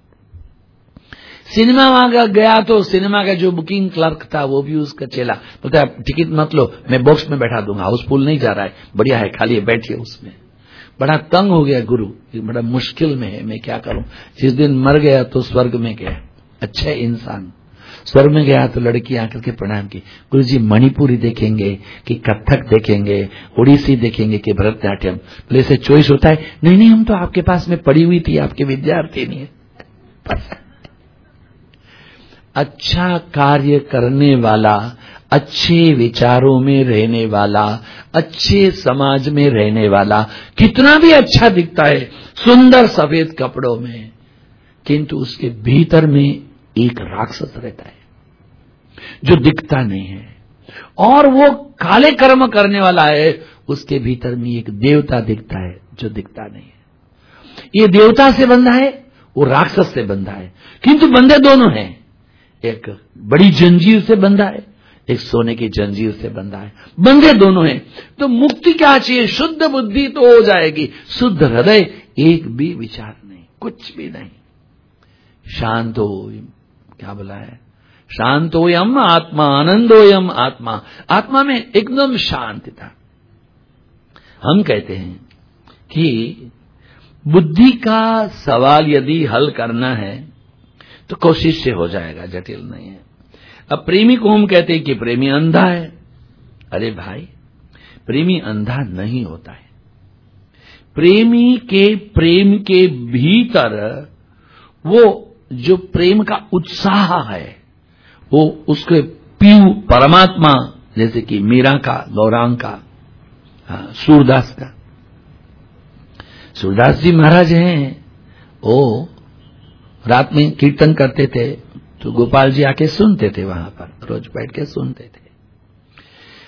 A: सिनेमा वहां गया तो सिनेमा का जो बुकिंग क्लर्क था वो भी उसका चेला, बोलता है टिकट मत लो, मैं बॉक्स में बैठा दूंगा, हाउसफुल नहीं जा रहा है, बढ़िया है, खाली बैठिए उसमें। बड़ा तंग हो गया गुरु, बड़ा मुश्किल में है, मैं क्या करूं। जिस दिन मर गया तो स्वर्ग में गया, अच्छा इंसान, स्वर्ग में गया तो लड़की आकर के प्रणाम की, गुरुजी मणिपुरी देखेंगे कि कथक देखेंगे, ओडिसी देखेंगे कि भरतनाट्यम? बोले ऐसे चॉइस होता है? नहीं हम तो आपके पास में पड़ी हुई थी, आपके विद्यार्थी नहीं है। अच्छा कार्य करने वाला, अच्छे विचारों में रहने वाला, अच्छे समाज में रहने वाला कितना भी अच्छा दिखता है सुंदर सफेद कपड़ों में, किंतु उसके भीतर में एक राक्षस रहता है जो दिखता नहीं है, और वो काले कर्म करने वाला है, उसके भीतर में एक देवता दिखता है जो दिखता नहीं है। ये देवता से बंधा है, वो राक्षस से बंधा है, किंतु बंधे दोनों हैं, एक बड़ी जंजीर से बंधा है, एक सोने की जंजीर से बंधा है, बंधे दोनों हैं। तो मुक्ति क्या चाहिए? शुद्ध बुद्धि तो हो जाएगी, शुद्ध हृदय, एक भी विचार नहीं, कुछ भी नहीं, शांत हो, क्या बोला है, शांतोयम आत्मा आनंदोयम आत्मा, आत्मा में एकदम शांति था। हम कहते हैं कि बुद्धि का सवाल यदि हल करना है तो कोशिश से हो जाएगा, जटिल नहीं है। अब प्रेमी को हम कहते हैं कि प्रेमी अंधा है, अरे भाई प्रेमी अंधा नहीं होता है, प्रेमी के प्रेम के भीतर वो जो प्रेम का उत्साह है, वो उसके पीयू परमात्मा, जैसे कि मीरा का, गौरांग का, सूरदास का, सूरदास जी महाराज हैं, वो रात में कीर्तन करते थे तो गोपाल जी आके सुनते थे, वहां पर रोज बैठ के सुनते थे।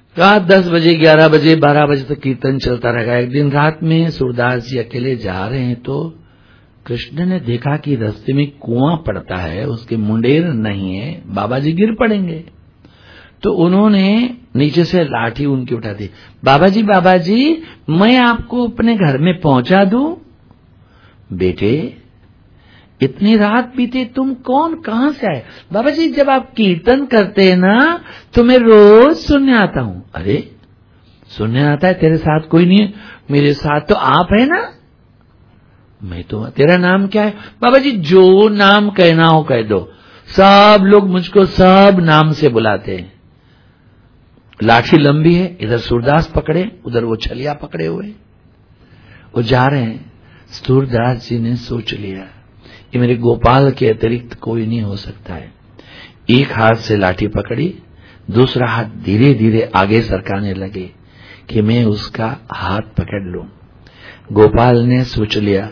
A: रात 10 बजे, 11 बजे, 12 बजे तक कीर्तन चलता रहेगा। एक दिन रात में सूरदास जी अकेले जा रहे हैं तो कृष्ण ने देखा कि रास्ते में कुआं पड़ता है, उसके मुंडेर नहीं है, बाबा जी गिर पड़ेंगे। तो उन्होंने नीचे से लाठी उनकी उठा दी। बाबा जी मैं आपको अपने घर में पहुंचा दूं? बेटे इतनी रात बीते, तुम कौन, कहां से आए? बाबा जी जब आप कीर्तन करते हैं ना तो मैं रोज सुनने आता हूं। अरे सुनने आता है, तेरे साथ कोई नहीं है? मेरे साथ तो आप है ना। मैं तो, तेरा नाम क्या है? बाबा जी जो नाम कहना हो कह दो। सब लोग मुझको सब नाम से बुलाते हैं। लाठी लंबी है, इधर सूरदास पकड़े, उधर वो छलिया पकड़े हुए, वो जा रहे हैं। सूरदास जी ने सोच लिया कि मेरे गोपाल के अतिरिक्त कोई नहीं हो सकता है। एक हाथ से लाठी पकड़ी, दूसरा हाथ धीरे धीरे आगे सरकाने लगे कि मैं उसका हाथ पकड़ लूं। गोपाल ने सोच लिया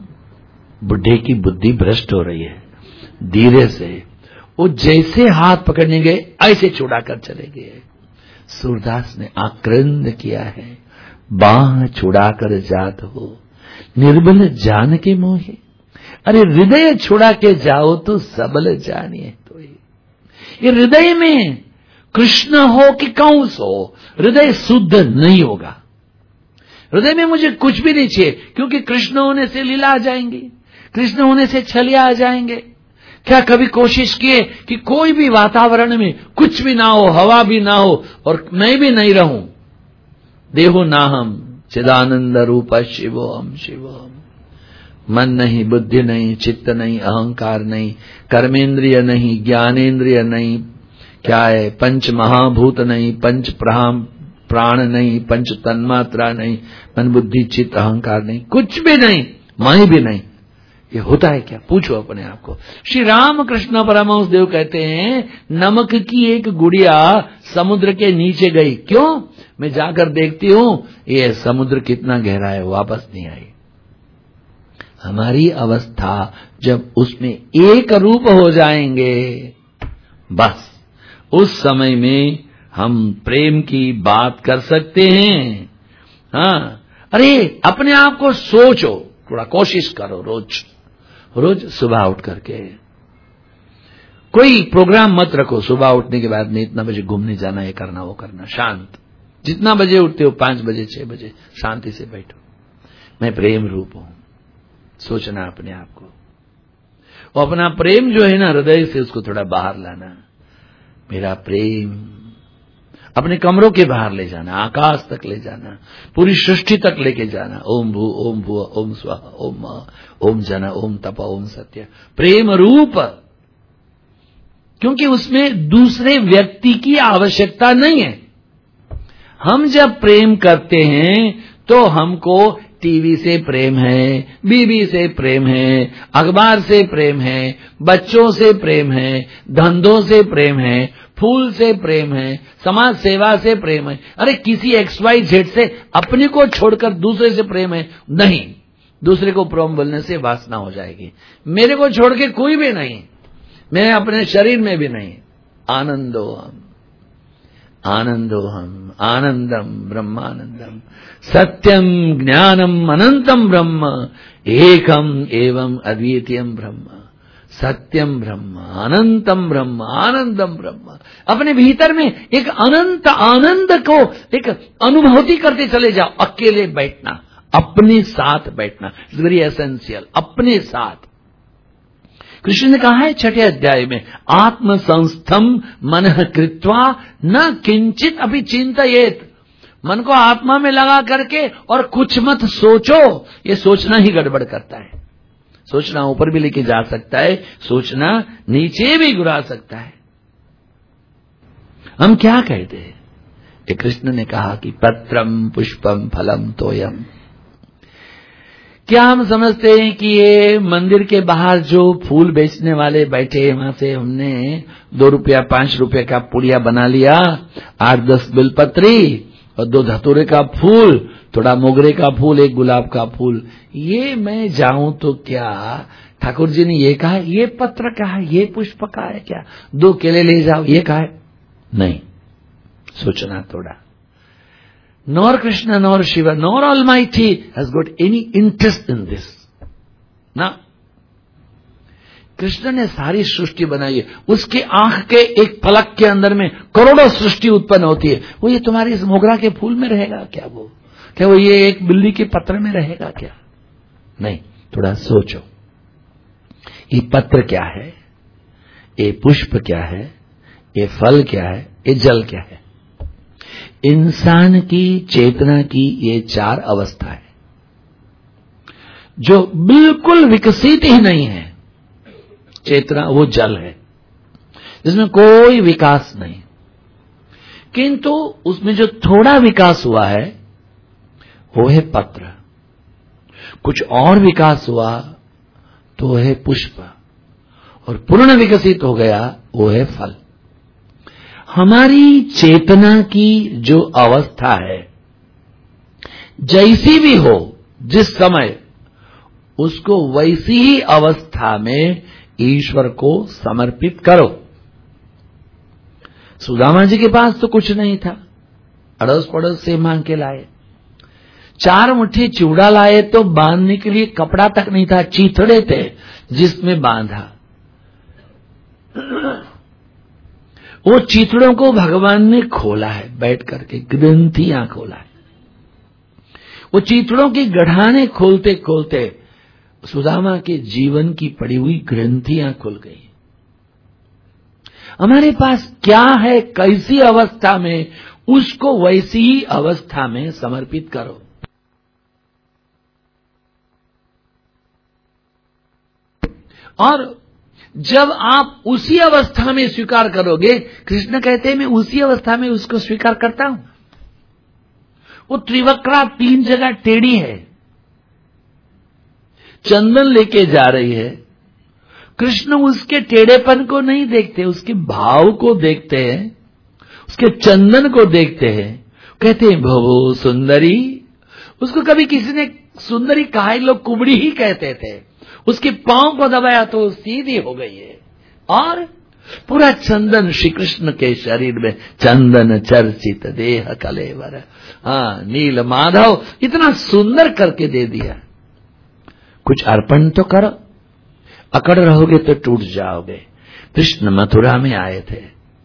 A: बुढ़े की बुद्धि भ्रष्ट हो रही है। धीरे से वो जैसे हाथ पकड़ने गए ऐसे छुड़ाकर चले गए। सूरदास ने आक्रंद किया है, बाह छुड़ाकर जात हो निर्बल जान के मोहे। अरे हृदय छुड़ा के जाओ तो सबल जानिए। तो ये हृदय में कृष्ण हो कि कंस हो, हृदय शुद्ध नहीं होगा। हृदय में मुझे कुछ भी नहीं चाहिए, क्योंकि कृष्ण होने से लीला आ जाएंगी, कृष्ण होने से छलिया आ जाएंगे। क्या कभी कोशिश किए कि कोई भी वातावरण में कुछ भी ना हो, हवा भी ना हो और मैं भी नहीं रहूं? देहो नाहम चिदानंद रूप शिवोहम शिवोहम। मन नहीं, बुद्धि नहीं, चित्त नहीं, अहंकार नहीं, कर्मेंद्रिय नहीं, ज्ञानेन्द्रिय नहीं, क्या है, पंच महाभूत नहीं, पंच प्राण नहीं, पंच तन्मात्रा नहीं, मन बुद्धि चित्त अहंकार नहीं, कुछ भी नहीं, मैं भी नहीं। ये होता है क्या? पूछो अपने आप को। श्री रामकृष्ण परमहंस देव कहते हैं नमक की एक गुड़िया समुद्र के नीचे गई। क्यों? मैं जाकर देखती हूं ये समुद्र कितना गहरा है, वापस नहीं आई। हमारी अवस्था जब उसमें एक रूप हो जाएंगे, बस उस समय में हम प्रेम की बात कर सकते हैं। हाँ, अरे अपने आप को सोचो, थोड़ा कोशिश करो। रोज सुबह उठ करके कोई प्रोग्राम मत रखो। सुबह उठने के बाद में इतना बजे घूमने जाना, ये करना, वो करना। शांत, जितना बजे उठते हो, 5 बजे 6 बजे शांति से बैठो। मैं प्रेम रूप हूं, सोचना अपने आप को। वो अपना प्रेम जो है ना, हृदय से उसको थोड़ा बाहर लाना। मेरा प्रेम अपने कमरों के बाहर ले जाना, आकाश तक ले जाना, पूरी सृष्टि तक लेके जाना। ओम भू ओम भू ओम स्वाहा ओम महा ओम जन ओम तप ओम सत्य। प्रेम रूप, क्योंकि उसमें दूसरे व्यक्ति की आवश्यकता नहीं है। हम जब प्रेम करते हैं तो हमको टीवी से प्रेम है, बीवी से प्रेम है, अखबार से प्रेम है, बच्चों से प्रेम है, धंधों से प्रेम है, फूल से प्रेम है, समाज सेवा से प्रेम है। अरे किसी XYZ से अपने को छोड़कर दूसरे से प्रेम है? नहीं। दूसरे को प्रेम बोलने से वासना हो जाएगी। मेरे को छोड़ के कोई भी नहीं, मैं अपने शरीर में भी नहीं। आनंदोहम आनंदोहम आनंदम ब्रह्मानंदम सत्यम ज्ञानम अनंतम ब्रह्म एकम एवं अद्वितीयम ब्रह्म। सत्यम ब्रह्म अनंतम ब्रह्म आनंदम ब्रह्म। अपने भीतर में एक अनंत आनंद को एक अनुभूति करते चले जाओ। अकेले बैठना, अपने साथ बैठना, इट्स वेरी एसेंशियल। अपने साथ कृष्ण ने कहा है 6ठे अध्याय में, आत्म संस्थम मनः कृत्वा न किंचित अभी चिंतयेत। मन को आत्मा में लगा करके और कुछ मत सोचो। ये सोचना ही गड़बड़ करता है। सोचना ऊपर भी लेके जा सकता है, सोचना नीचे भी गिरा सकता है। हम क्या कहते हैं? ये कृष्ण ने कहा कि पत्रम पुष्पम फलम तोयम। क्या हम समझते हैं कि ये मंदिर के बाहर जो फूल बेचने वाले बैठे हैं, वहां से हमने 2 रुपया 5 रुपये का पुड़िया बना लिया, 8-10 बिलपत्री और 2 धतूरे का फूल, थोड़ा मोगरे का फूल, 1 गुलाब का फूल, ये मैं जाऊं तो क्या? ठाकुर जी ने ये कहा, ये पत्र का है, ये पुष्प का है क्या? 2 केले ले जाओ, ये कहा है? नहीं, सोचना थोड़ा। Nor Krishna nor Shiva nor almighty has got any interest in this ना। कृष्ण ने सारी सृष्टि बनाई है, उसके आंख के एक पलक के अंदर में करोड़ों सृष्टि उत्पन्न होती है। वो ये तुम्हारे इस मोगरा के फूल में रहेगा क्या? वो ये एक बिल्ली के पत्र में रहेगा क्या? नहीं, थोड़ा सोचो। ये पत्र क्या है, ये पुष्प क्या है, ये फल क्या है, ये जल क्या है? इंसान की चेतना की ये 4 अवस्था है जो बिल्कुल विकसित ही नहीं है। चेतना वो जल है जिसमें कोई विकास नहीं, किंतु उसमें जो थोड़ा विकास हुआ है वो है पत्र। कुछ और विकास हुआ तो है पुष्प, और पूर्ण विकसित हो गया वो है फल। हमारी चेतना की जो अवस्था है जैसी भी हो जिस समय, उसको वैसी ही अवस्था में ईश्वर को समर्पित करो। सुदामा जी के पास तो कुछ नहीं था, अड़ोस पड़ोस से मांग के लाए। 4 मुट्ठी चिवड़ा लाए तो बांधने के लिए कपड़ा तक नहीं था, चीथड़े थे जिसमें बांधा। वो चीथड़ों को भगवान ने खोला है, बैठ करके ग्रंथियां खोला है। वो चीथड़ों की गढ़ाने खोलते खोलते सुदामा के जीवन की पड़ी हुई ग्रंथियां खुल गई। हमारे पास क्या है, कैसी अवस्था में, उसको वैसी ही अवस्था में समर्पित करो। और जब आप उसी अवस्था में स्वीकार करोगे, कृष्ण कहते हैं मैं उसी अवस्था में उसको स्वीकार करता हूं। वो त्रिवक्रा 3 जगह टेढ़ी है, चंदन लेके जा रही है। कृष्ण उसके टेढ़ेपन को नहीं देखते, उसके भाव को देखते हैं, उसके चंदन को देखते हैं। कहते हैं भवो सुंदरी। उसको कभी किसी ने सुंदरी कहा, लोग कुबड़ी ही कहते थे। उसके पांव को दबाया तो सीधी हो गई है। और पूरा चंदन श्री कृष्ण के शरीर में, चंदन चर्चित देह कलेवर, नील माधव, इतना सुंदर करके दे दिया। कुछ अर्पण तो करो, अकड़ रहोगे तो टूट जाओगे। कृष्ण मथुरा में आए थे,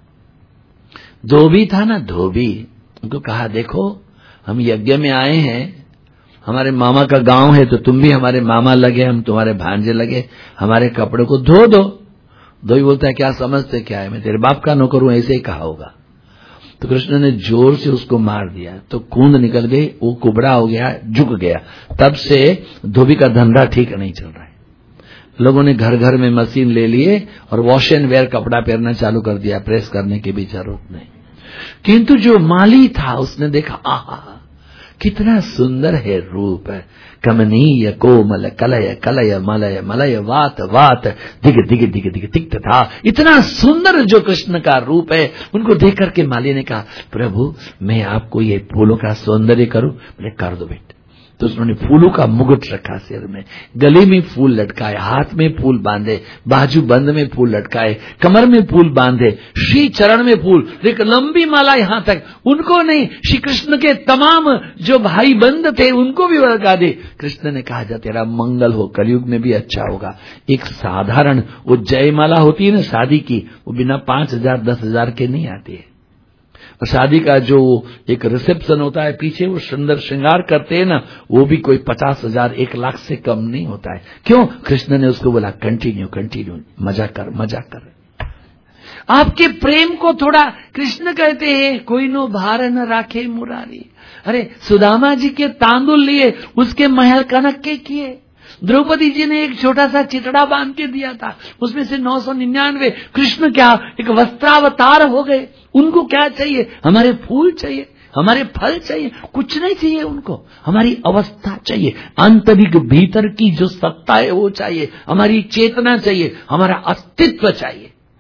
A: धोबी था ना, धोबी, उनको कहा देखो हम यज्ञ में आए हैं, हमारे मामा का गांव है तो तुम भी हमारे मामा लगे, हम तुम्हारे भांजे लगे, हमारे कपड़ों को धो दो। धोबी बोलता है क्या समझते क्या है, मैं तेरे बाप का नौकर हूं, ऐसे ही कहा होगा। तो कृष्ण ने जोर से उसको मार दिया तो कूंद निकल गई, वो कुबड़ा हो गया, झुक गया। तब से धोबी का धंधा ठीक नहीं चल रहा है। लोगों ने घर घर में मशीन ले लिए और वॉश एंड वेयर कपड़ा पहनना चालू कर दिया, प्रेस करने की भी जरूरत नहीं। किंतु जो माली था उसने देखा, आहा कितना सुंदर है रूप, कमनीय कोमल कलय कलय मलय मलय वात वात दिग दिग दिग दिग तिक्त था। इतना सुंदर जो कृष्ण का रूप है, उनको देख करके माली ने कहा प्रभु मैं आपको ये फूलों का सौंदर्य करूं। बोले कर दो बेटे। तो उन्होंने फूलों का मुकुट रखा सिर में, गले में फूल लटकाए, हाथ में फूल बांधे, बाजू बंद में फूल लटकाए, कमर में फूल बांधे, श्री चरण में फूल, एक लंबी माला यहां तक। उनको नहीं, श्री कृष्ण के तमाम जो भाई बंद थे उनको भी लटका दे। कृष्ण ने कहा जा तेरा मंगल हो, कलयुग में भी अच्छा होगा। एक साधारण वो जयमाला होती है ना शादी की, वो बिना 5,000 10,000 के नहीं आती है। और शादी का जो एक रिसेप्शन होता है पीछे वो सुंदर श्रृंगार करते हैं ना, वो भी कोई 50,000 1 लाख से कम नहीं होता है। क्यों? कृष्ण ने उसको बोला कंटिन्यू कंटिन्यू, मजा कर मजा कर। आपके प्रेम को थोड़ा, कृष्ण कहते हैं कोई नो भार न राखे मुरारी। अरे सुदामा जी के तांदुल लिए, उसके महल कनक के किए। द्रौपदी जी ने एक छोटा सा चितड़ा बांध के दिया था, उसमें से 999। कृष्ण क्या एक वस्त्रावतार हो गए। उनको क्या चाहिए? हमारे फूल चाहिए, हमारे फल चाहिए, कुछ नहीं चाहिए उनको। हमारी अवस्था चाहिए, आंतरिक भीतर की जो सत्ता है वो चाहिए, हमारी चेतना चाहिए, हमारा अस्तित्व चाहिए।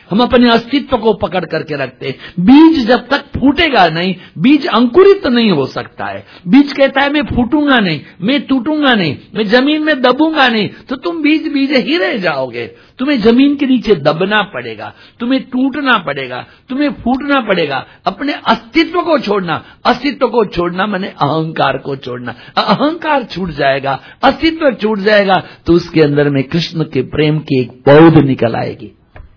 A: हम अपने अस्तित्व को पकड़ करके रखते हैं। बीज जब तक फूटेगा नहीं, बीज अंकुरित नहीं हो सकता है। बीज कहता है मैं फूटूंगा नहीं, मैं टूटूंगा नहीं, मैं जमीन में दबूंगा नहीं, तो तुम बीज बीज ही रह जाओगे। तुम्हें जमीन के नीचे दबना पड़ेगा, तुम्हें टूटना पड़ेगा, तुम्हें फूटना पड़ेगा, अपने अस्तित्व को छोड़ना। अस्तित्व को छोड़ना माने अहंकार को छोड़ना। अहंकार छूट जाएगा, अस्तित्व छूट जाएगा, तो उसके अंदर में कृष्ण के प्रेम की एक पौध निकल आएगी।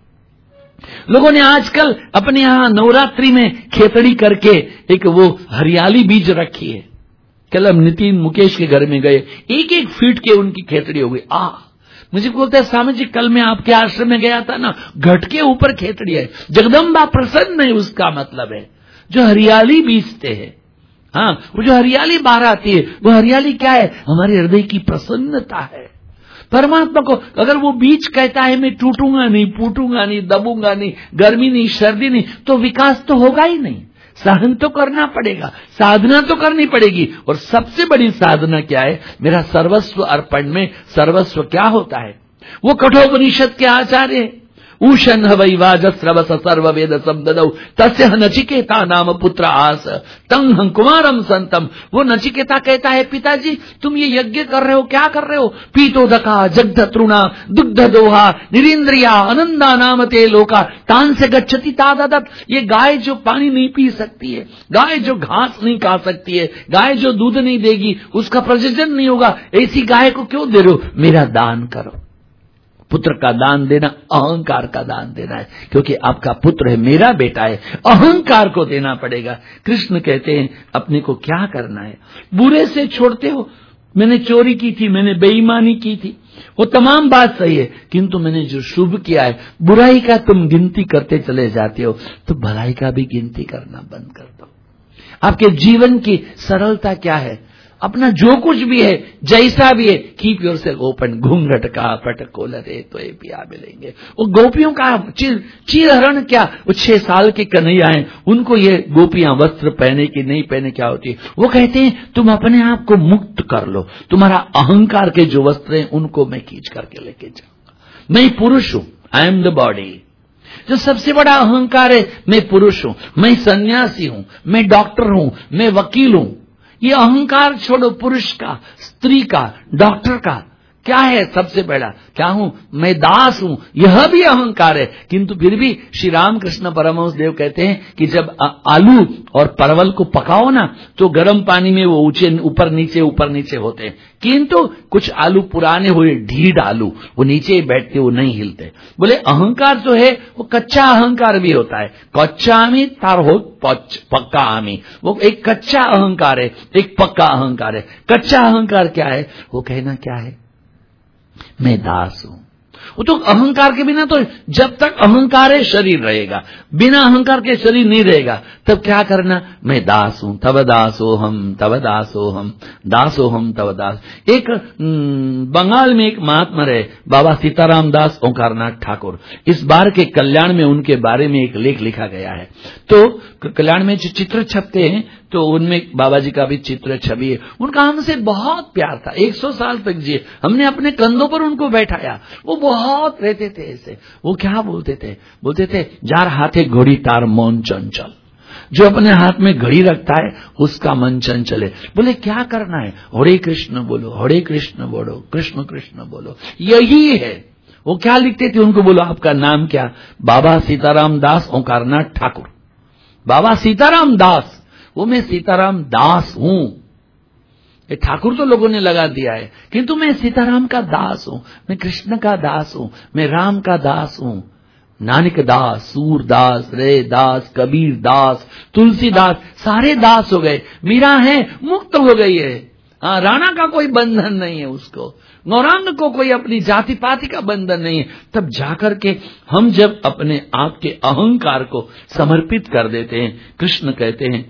A: लोगों ने आजकल अपने यहां नवरात्रि में खेतड़ी करके एक वो हरियाली बीज रखी है। कल हम नितिन मुकेश के घर में गए, एक एक फीट के उनकी खेतड़ी हो गई। मुझे बोलता है स्वामी जी कल मैं आपके आश्रम में गया था ना, घट के ऊपर खेतड़ी है। जगदम्बा प्रसन्न है, उसका मतलब है जो हरियाली बीजते हैं। हाँ, वो जो हरियाली बाहर आती है, वो हरियाली क्या है? हमारे हृदय की प्रसन्नता है। परमात्मा को अगर वो बीज कहता है मैं टूटूंगा नहीं, फूटूंगा नहीं, दबूंगा नहीं, गर्मी नहीं, सर्दी नहीं, तो विकास तो होगा ही नहीं। सहन तो करना पड़ेगा, साधना तो करनी पड़ेगी। और सबसे बड़ी साधना क्या है? मेरा सर्वस्व अर्पण में सर्वस्व क्या होता है? वो कठोपनिषद के आचार्य ऊषण वै वाजस्रवस सर्व वेद शब्दौ तस्य नचिकेता नाम पुत्र आस तंग हं कुमारम संतम। वो नचिकेता कहता है पिताजी तुम ये यज्ञ कर रहे हो, क्या कर रहे हो? पीतोदका जग्ध तृणा दुग्ध दोहा निरीन्द्रिया आनंदा नाम ते लोका तान से गच्छति ताददत। ये गाय जो पानी नहीं पी सकती है, गाय जो घास नहीं खा सकती है, गाय जो दूध नहीं देगी, उसका प्रजनन नहीं होगा, ऐसी गाय को क्यों दे रहे हो? मेरा दान करो। पुत्र का दान देना अहंकार का दान देना है, क्योंकि आपका पुत्र है, मेरा बेटा है। अहंकार को देना पड़ेगा। कृष्ण कहते हैं अपने को क्या करना है? बुरे से छोड़ते हो। मैंने चोरी की थी, मैंने बेईमानी की थी, वो तमाम बात सही है, किंतु मैंने जो शुभ किया है, बुराई का तुम गिनती करते चले जाते हो, तो भलाई का भी गिनती करना बंद कर दो। आपके जीवन की सरलता क्या है? अपना जो कुछ भी है, जैसा भी है, कीप योरसेल्फ ओपन। घूंघट का पट खोलरे तो ये पिया मिलेंगे। वो गोपियों का चीरहरण क्या, वो 6 साल के कन्हैया हैं, उनको ये गोपियां वस्त्र पहने की नहीं पहने क्या होती है? वो कहते हैं तुम अपने आप को मुक्त कर लो, तुम्हारा अहंकार के जो वस्त्र हैं उनको मैं खींच करके लेके जाऊंगा। मैं पुरुष हूं, आई एम द बॉडी। जो सबसे बड़ा अहंकार है, मैं पुरुष हूं, मैं सन्यासी हूं, मैं डॉक्टर हूं, मैं वकील हूं। ये अहंकार छोड़ो। पुरुष का, स्त्री का, डॉक्टर का क्या है? सबसे बड़ा क्या हूं? मैं दास हूं। यह भी अहंकार है। किंतु फिर भी श्री रामकृष्ण परमहंस देव कहते हैं कि जब आलू और परवल को पकाओ ना, तो गर्म पानी में वो ऊंचे ऊपर नीचे होते हैं, किंतु कुछ आलू पुराने हुए ढीठ आलू वो नीचे ही बैठते, वो नहीं हिलते। बोले अहंकार जो है वो कच्चा अहंकार भी होता है। कच्चा आमी तार हो पक्का आमी। वो एक कच्चा अहंकार है, एक पक्का अहंकार है। कच्चा अहंकार क्या है? वो कहना क्या है? मैं दास हूं। वो तो अहंकार के बिना, तो जब तक अहंकार है शरीर रहेगा, बिना अहंकार के शरीर नहीं रहेगा। तब क्या करना? मैं दास हूं, तब दासो हम, तब दासो हम, दासो हम तब दास। एक बंगाल में एक महात्मा रहे, बाबा सीताराम दास ओंकारनाथ ठाकुर। इस बार के कल्याण में उनके बारे में एक लेख लिखा गया है। तो कल्याण में जो चित्र छपते हैं, तो उनमें बाबा जी का भी चित्र छवि है। उनका हमसे बहुत प्यार था, 100 साल तक जिए। हमने अपने कंधों पर उनको बैठाया। वो बहुत रहते थे ऐसे। वो क्या बोलते थे? जार हाथे घड़ी तार मन चंचल। जो अपने हाथ में घड़ी रखता है उसका मन चंचल है। बोले क्या करना है? हरे कृष्ण बोलो, हरे कृष्ण बोलो, कृष्ण कृष्ण बोलो, यही है। वो क्या लिखते थे? उनको बोलो आपका नाम क्या? बाबा सीताराम दास ओंकारनाथ ठाकुर। बाबा सीताराम दास, वो मैं सीताराम दास हूं। ये ठाकुर तो लोगों ने लगा दिया है, किंतु मैं सीताराम का दास हूं, मैं कृष्ण का दास हूं, मैं राम का दास हूं। नानक दास, सूरदास, रे दास, कबीर दास, तुलसीदास, सारे दास हो गए। मीरा है मुक्त हो गई है। राणा का कोई बंधन नहीं है उसको, गौरांग को कोई अपनी जाति पाति का बंधन नहीं है। तब जाकर के हम जब अपने आप के अहंकार को समर्पित कर देते हैं, कृष्ण कहते हैं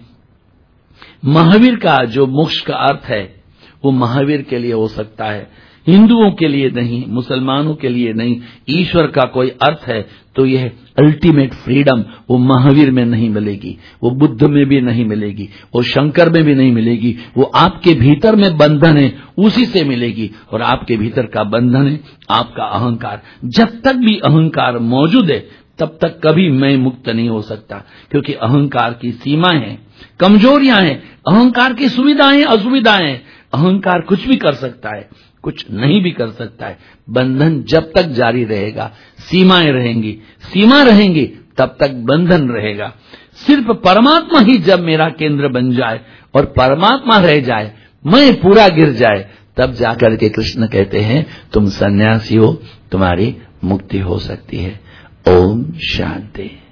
A: महावीर का जो मोक्ष का अर्थ है वो महावीर के लिए हो सकता है, हिंदुओं के लिए नहीं, मुसलमानों के लिए नहीं। ईश्वर का कोई अर्थ है तो यह अल्टीमेट फ्रीडम वो महावीर में नहीं मिलेगी, वो बुद्ध में भी नहीं मिलेगी, वो शंकर में भी नहीं मिलेगी। वो आपके भीतर में बंधन है, उसी से मिलेगी। और आपके भीतर का बंधन है आपका अहंकार। जब तक भी अहंकार मौजूद है तब तक कभी मैं मुक्त नहीं हो सकता, क्योंकि अहंकार की सीमाएं हैं, कमजोरियां हैं, अहंकार की सुविधाएं असुविधाएं हैं। अहंकार कुछ भी कर सकता है, कुछ नहीं भी कर सकता है। बंधन जब तक जारी रहेगा, सीमाएं रहेंगी, सीमा रहेंगी, तब तक बंधन रहेगा। सिर्फ परमात्मा ही जब मेरा केंद्र बन जाए और परमात्मा रह जाए, मैं पूरा गिर जाए, तब जाकर के कृष्ण कहते हैं तुम सन्यासी हो, तुम्हारी मुक्ति हो सकती है। ओम शांति।